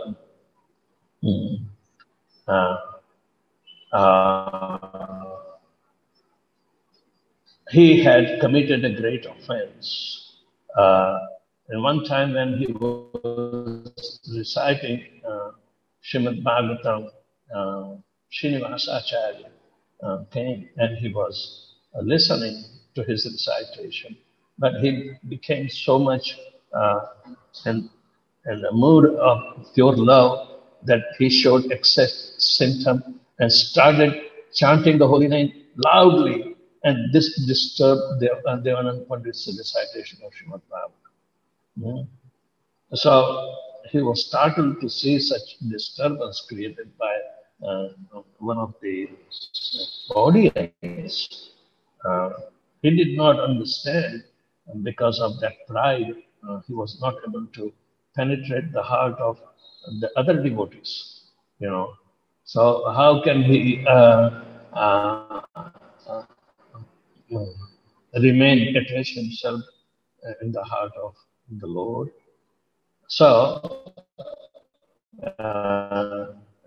uh, uh, he had committed a great offense. Uh, and one time when he was reciting uh, Srimad Bhagavatam, uh, Srinivasa Acharya uh, came and he was uh, listening to his recitation. But he became so much uh, in, in the mood of pure love that he showed excess symptom and started chanting the holy name loudly. And this disturbed Devananda Pandit's recitation of Srimad Bhagavatam. Mm. So he was startled to see such disturbance created by uh, one of the audience. Uh, he did not understand, and because of that pride, uh, he was not able to penetrate the heart of the other devotees. You know, so how can he uh, uh, uh, remain attached himself in the heart of the Lord? So, uh,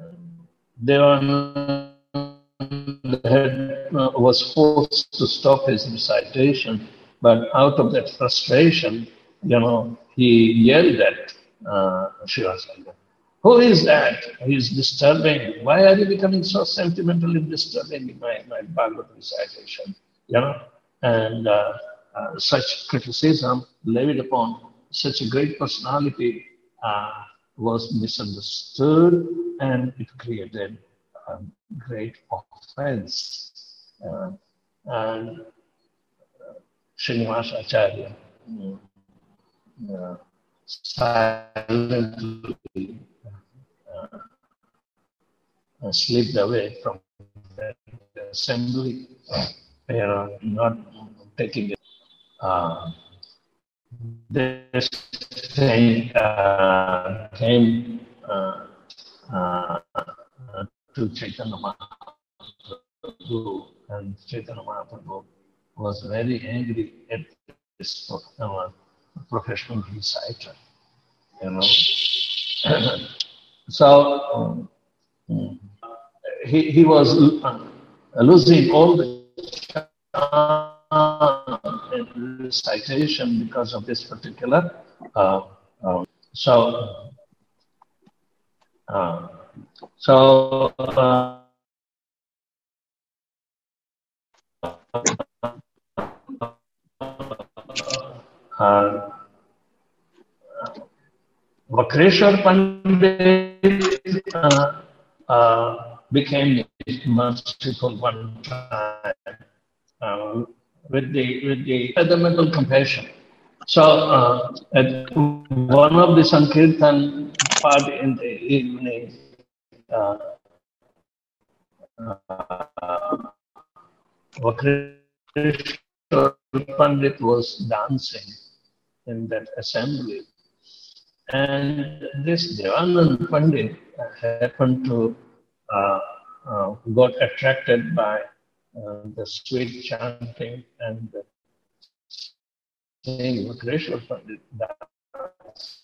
Devananda was forced to stop his recitation, but out of that frustration, you know, he yelled at uh, Srivasanga. Who is that? He is disturbing. Why are you becoming so sentimental in disturbing my, my Bhagavad recitation? You know, and uh, uh, such criticism levied upon such a great personality uh, was misunderstood, and it created a great offense. Uh, and uh, Srinivasa Acharya uh, uh, silently uh, uh, slipped away from the assembly, you know, not taking it. Uh, this thing uh, came uh, uh, to Chaitanya Mahaprabhu, and Chaitanya Mahaprabhu was very angry at this uh, professional reciter, you know. So um, he, he was uh, losing all the recitation because of this particular. Uh, uh, so, uh, so uh, uh, Vakreshwar Pandit uh, uh, became merciful one time uh, with the with the fundamental compassion. So uh, at one of the Sankirtan part in the evening, uh, uh, Vakreshwar Pandit was dancing in that assembly. And this Devanand Pandit happened to uh, uh, got attracted by uh, the sweet chanting and the singing Vakreshwar Pandit dance.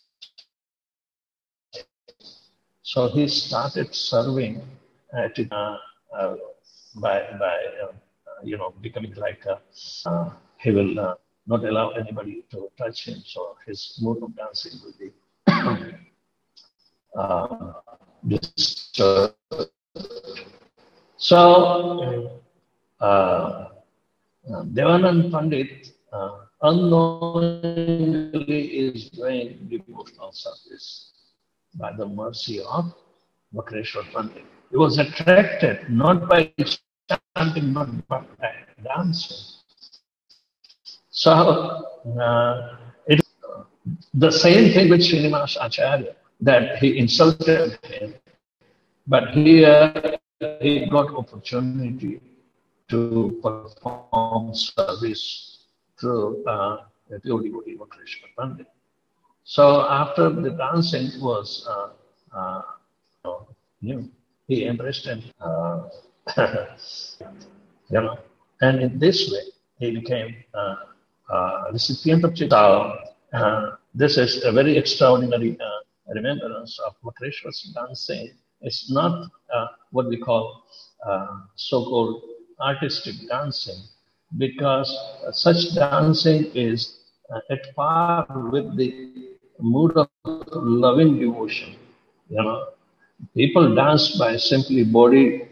So he started serving at it, uh, uh, by by uh, you know becoming like a, uh, he will uh, not allow anybody to touch him. So his mode of dancing will be. Uh, disturbed. So, uh, Devanand Pandit uh, unknowingly is doing devotional service by the mercy of Vakreshwar Pandit. He was attracted not by chanting, not by dancing. So, uh, it's the same thing with Srinivas Acharya, that he insulted him, but here he got opportunity to perform service through uh, the devotee Vakreshwar Pandit. So after the dancing was uh, uh, new, he embraced him, uh, you know, and in this way he became uh, uh, recipient of Chitao. Uh, this is a very extraordinary uh, remembrance of Vakreshwar's dancing. It's not uh, what we call uh, so-called artistic dancing, because uh, such dancing is uh, at par with the mood of loving devotion. You know, people dance by simply body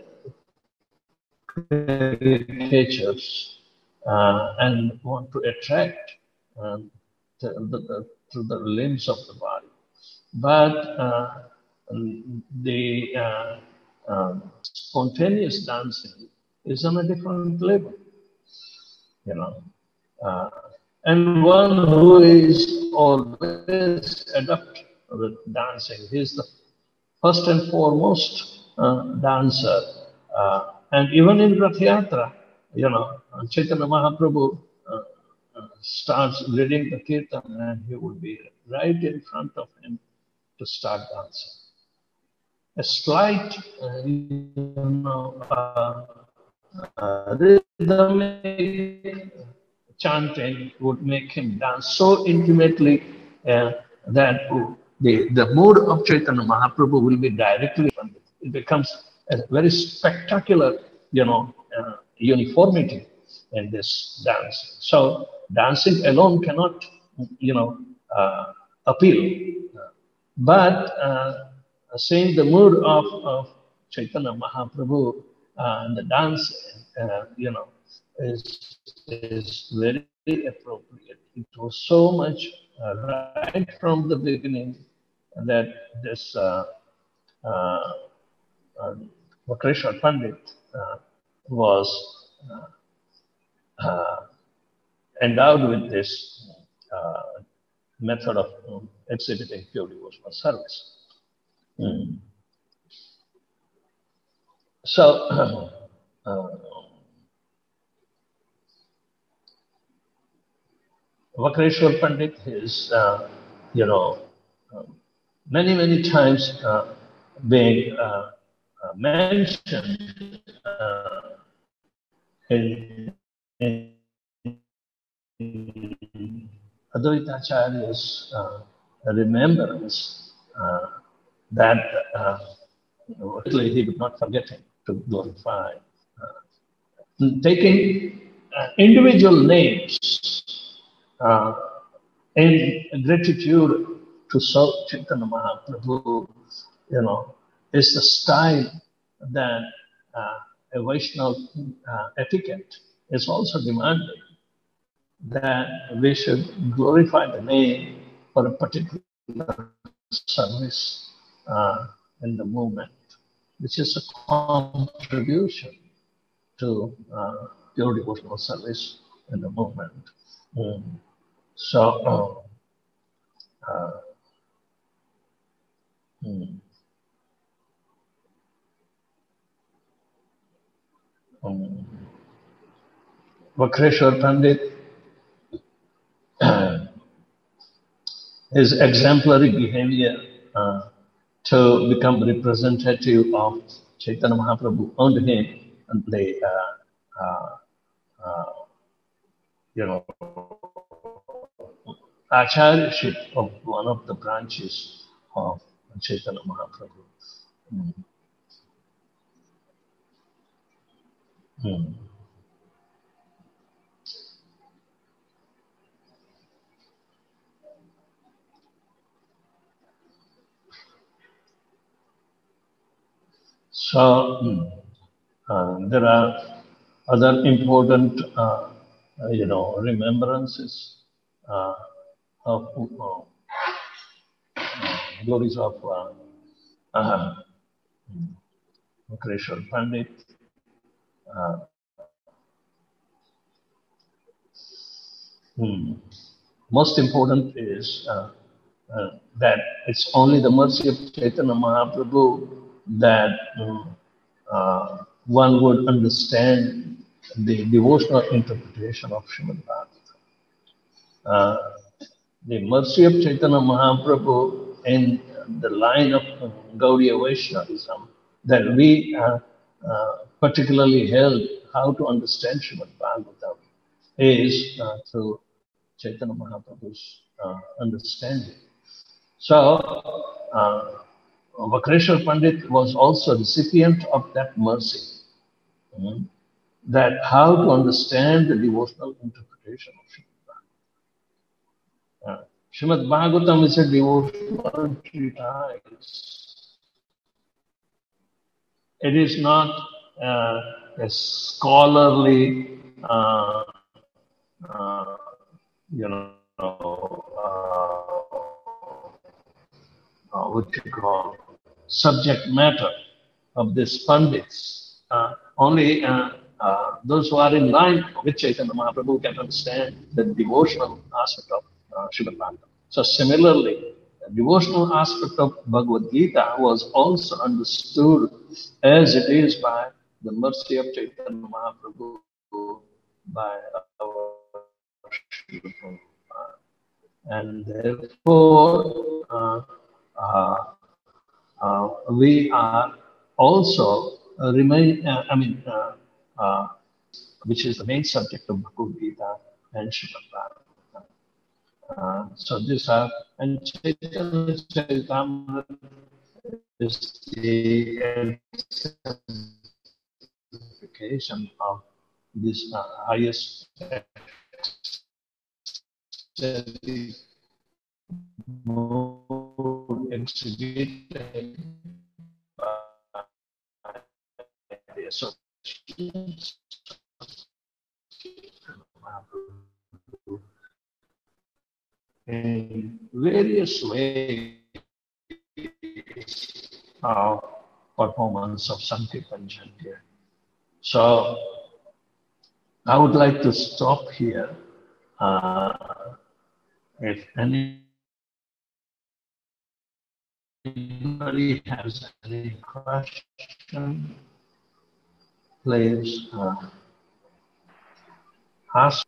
creatures uh, and want to attract um, the, the, the, to the limbs of the body. But uh, the uh, um, spontaneous dancing is on a different level, you know. Uh, and one who is always adept with dancing, he's the first and foremost uh, dancer. Uh, and even in Rath Yatra, you know, Chaitanya Mahaprabhu uh, uh, starts leading the kirtan, and he would be right in front of him to start dancing. A slight, uh, you know, uh, uh, rhythmic chanting would make him dance so intimately uh, that the, the mood of Chaitanya Mahaprabhu will be directly from it. It becomes a very spectacular, you know, uh, uniformity in this dance. So dancing alone cannot, you know, uh, appeal. But uh, seeing the mood of, of Chaitanya Mahaprabhu uh, and the dance, uh, you know, is, is very appropriate. It was so much uh, right from the beginning that this uh, uh, uh, Vakreshwar Pandit uh, was uh, uh, endowed with this uh, method of um, exhibiting pure devotional service. Mm. So, uh, Vakreshwar Pandit is, uh, you know, uh, many, many times uh, being uh, uh, mentioned uh, in, in Advaita Acharya's uh, remembrance uh, that uh, he would not forget him to glorify. Uh, taking uh, individual names uh, in gratitude to Sir Chaitanya Mahaprabhu, you know, is the style that uh, a Vaishnava uh, etiquette is also demanding, that we should glorify the name for a particular service uh, in the movement, which is a contribution to uh, pure devotional service in the movement. Mm. So, uh, uh, mm. um, Vakreshwar Pandit, his exemplary behavior uh, to become representative of Chaitanya Mahaprabhu earned him the uh, uh, uh, you know acharyaship of one of the branches of Chaitanya Mahaprabhu. Mm. Mm. So mm, uh, there are other important, uh, uh, you know, remembrances uh, of uh, uh, glories of uh, uh, Vakreshwar Pandit. Uh, hmm. Most important is uh, uh, that it's only the mercy of Chaitanya Mahaprabhu that um, uh, one would understand the devotional interpretation of Srimad Bhagavatam. Uh, the mercy of Chaitanya Mahaprabhu in the line of uh, Gaudiya Vaishnavism that we uh, uh, particularly held how to understand Srimad Bhagavatam is uh, through Chaitanya Mahaprabhu's uh, understanding. So, uh, Vakreshwar Pandit was also a recipient of that mercy, mm, that how to understand the devotional interpretation of Srimad Bhagavatam. Uh, Srimad Bhagavatam is a devotional treatise. It is not uh, a scholarly, uh, uh, you know, uh, uh, what you call subject matter of these Pandits. Uh, only uh, uh, those who are in line with Chaitanya Mahaprabhu can understand the devotional aspect of uh, Srimad Bhagavatam. So similarly, the devotional aspect of Bhagavad Gita was also understood as it is by the mercy of Chaitanya Mahaprabhu, by our Srila Prabhupada. And therefore, uh, uh, uh, we are also uh, remain, uh, I mean, uh, uh, which is the main subject of Bhagavad Gita and Srimad Bhagavatam. Uh, so these are, and Chaitanya Charitamrita is the exemplification of this uh, highest mode exhibited by the associations in various ways of performance of Sankirtan Chanty. So I would like to stop here. Uh, if any anybody has any question, please uh, ask.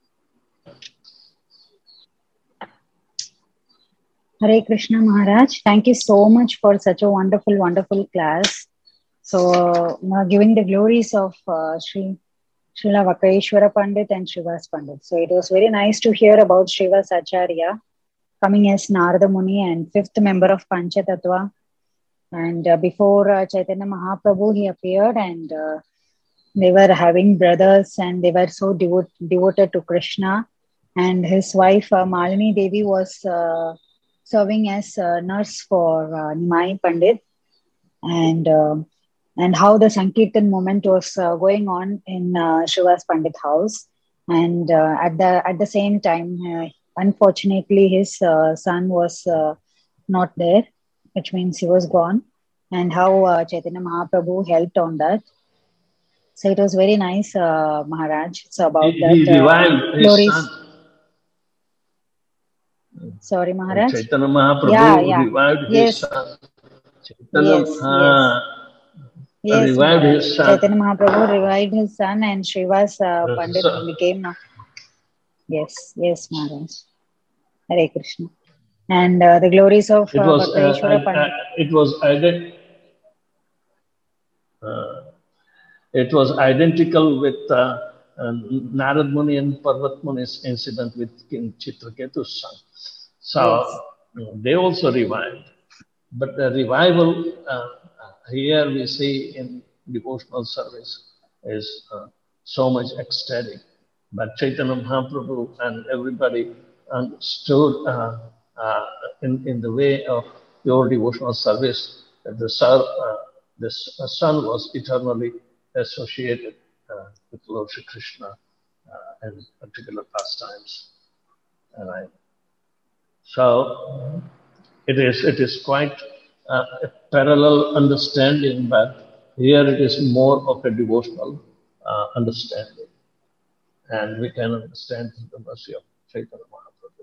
Hare Krishna Maharaj, thank you so much for such a wonderful, wonderful class. So, uh, giving the glories of uh, Sri Srila Vakreshwara Pandit and Srivas Pandit. So, it was very nice to hear about Srivas Acharya coming as Narada Muni and fifth member of Panchatattva. And uh, before uh, Chaitanya Mahaprabhu, he appeared and uh, they were having brothers and they were so devote, devoted to Krishna. And his wife, uh, Malini Devi, was uh, serving as a nurse for uh, Nimai Pandit. And uh, and how the Sankirtan movement was uh, going on in uh, Srivas Pandit house. And uh, at the at the same time, uh, unfortunately, his uh, son was uh, not there, which means he was gone. And how uh, Chaitanya Mahaprabhu helped on that. So it was very nice, uh, Maharaj. So about He, that. he revived uh, his glories. son. Sorry, Maharaj. Chaitanya Mahaprabhu yeah, yeah. revived yes. his son. Chaitanya, yes, uh, yes. revived Maharaj. his son. Chaitanya Mahaprabhu revived his son and Srivas uh, Pandit so, became. Uh, yes, yes, Maharaj. Hare Krishna. And uh, the glories of it uh, was, Vakreshwara uh, Pandit. uh, it was ident- uh, it was identical with uh, uh, Narad Muni and Parvat Muni's incident with King Chitraketu's son. So yes. They also revived. But the revival uh, here we see in devotional service is uh, so much ecstatic. But Chaitanya Mahaprabhu and everybody understood uh, uh, in, in the way of pure devotional service that the son, uh, this son was eternally associated uh, with Lord Shri Krishna uh, in particular pastimes. And I, so it is it is quite uh, a parallel understanding, but here it is more of a devotional uh, understanding, and we can understand the mercy of Chaitanya Mahaprabhu.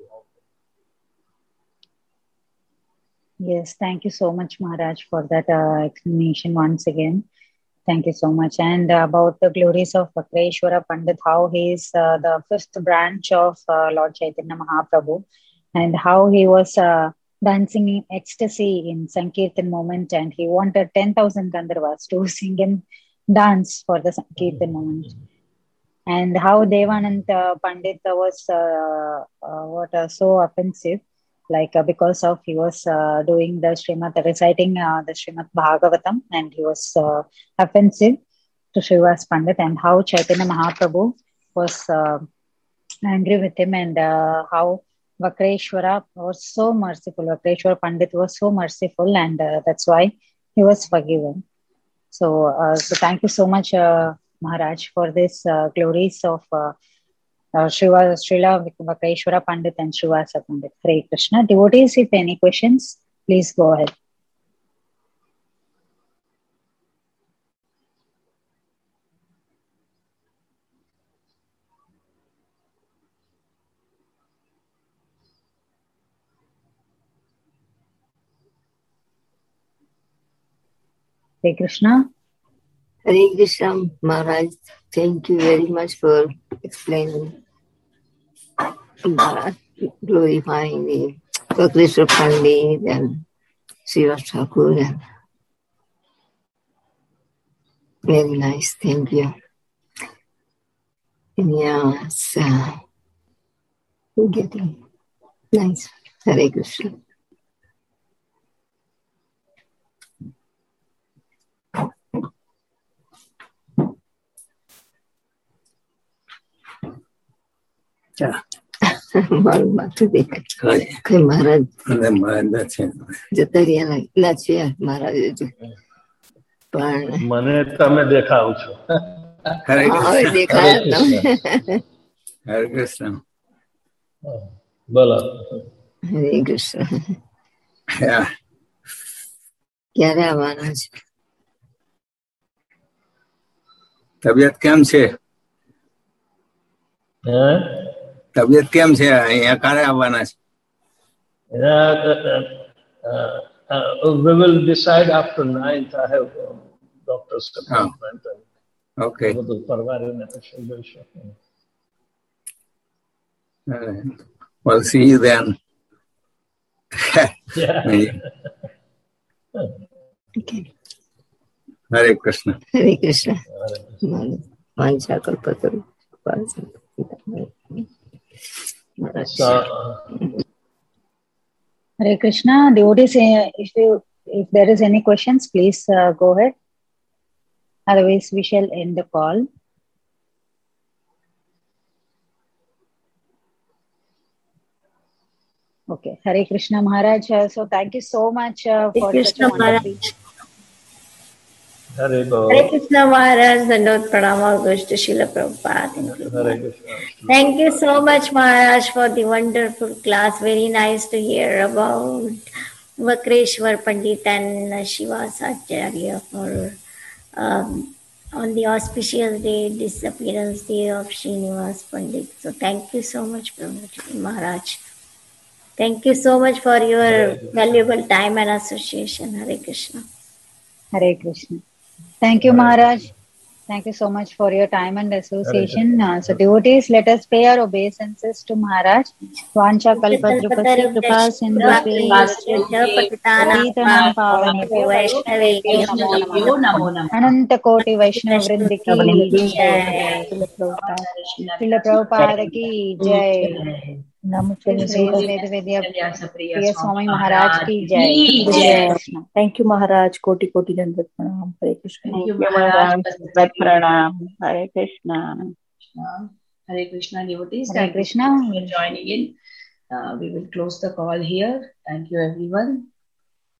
Yes, thank you so much, Maharaj, for that uh, explanation once again. Thank you so much. And uh, about the glories of Vakreshwara Pandit, how he is uh, the fifth branch of uh, Lord Chaitanya Mahaprabhu, and how he was uh, dancing in ecstasy in Sankirtan moment, and he wanted ten thousand Gandharvas to sing and dance for the Sankirtan moment. And how Devanand uh, Pandit was uh, uh, what uh, so offensive, like uh, because of he was uh, doing the Srimad, reciting uh, the Srimad Bhagavatam, and he was uh, offensive to Srivas Pandit, and how Chaitanya Mahaprabhu was uh, angry with him, and uh, how Vakreshwara was so merciful. Vakreshwara Pandit was so merciful, and uh, that's why he was forgiven. So, uh, so thank you so much, uh, Maharaj, for this uh, glories of uh, uh, Srila Vakreshwara Pandit and Srivasa Pandit. Hare Krishna. Devotees, if any questions, please go ahead. Hare Krishna. Hare Krishna, Maharaj. Thank you very much for explaining, uh, glorifying the Vakreshwara Pandit and Srivas Thakur. And very nice, thank you. And yeah, it's uh, getting nice. Hare Krishna. Yeah. Maru matu dekha. Kay Maharaj. The Maharaj છે. જતા રહ્યા છે મહારાજ. પણ મને તમે દેખાવ છો. હરે હવે દેખાયા તમે. હરે કૃષ્ણ. બોલો. હરે કૃષ્ણ. Yeah. ક્યારે આવવાના છે? તબિયત કેમ છે? હે? તબિયત કેમ છે? અહીંયા ક્યારે આવવાના છે? uh, we will decide after ninth. I have a doctor's appointment. Oh. Okay. And Uh, well, see you then. yeah. Okay. Hare Krishna. Hare Krishna. Vancha kalpataru. So, uh, Hare Krishna. Devotees, if you if there is any questions, please uh, go ahead. Otherwise, we shall end the call. Okay, Hare Krishna Maharaj. Uh, so thank you so much uh, for Hare such a Krishna wonderful. Hare Bo. Hare Krishna Maharaj, Dandot Pranama goes to Srila Prabhupada. Hare Krishna. Thank you so much, Maharaj, for the wonderful class. Very nice to hear about Vakreshwar Pandit and Shivasa Acharya for um, on the auspicious day, disappearance day of Srinivas Pandit. So thank you so much, Prabhupada Maharaj. Thank you so much for your valuable time and association. Hare Krishna. Hare Krishna. Thank you, Maharaj. Thank you so much for your time and association. Uh, so devotees, let us pay our obeisances to Maharaj. Vancha kalpadrupasya kripa sindhupe patitanam pavanebhyo vaishnavebhyo namo namah. Ananta koti vaishnava vrind ki jai. Srila Prabhupada ki jai. Priya Swami Maharaj ki jai. Thank you, Maharaj. Koti Koti Dandat Pranam. Hare Krishna. Thank you, Maharaj. Dandat Pranam. Hare Krishna. Hare Krishna, devotees. Hare Thank Krishna. you for joining in. Uh, we will close the call here. Thank you, everyone.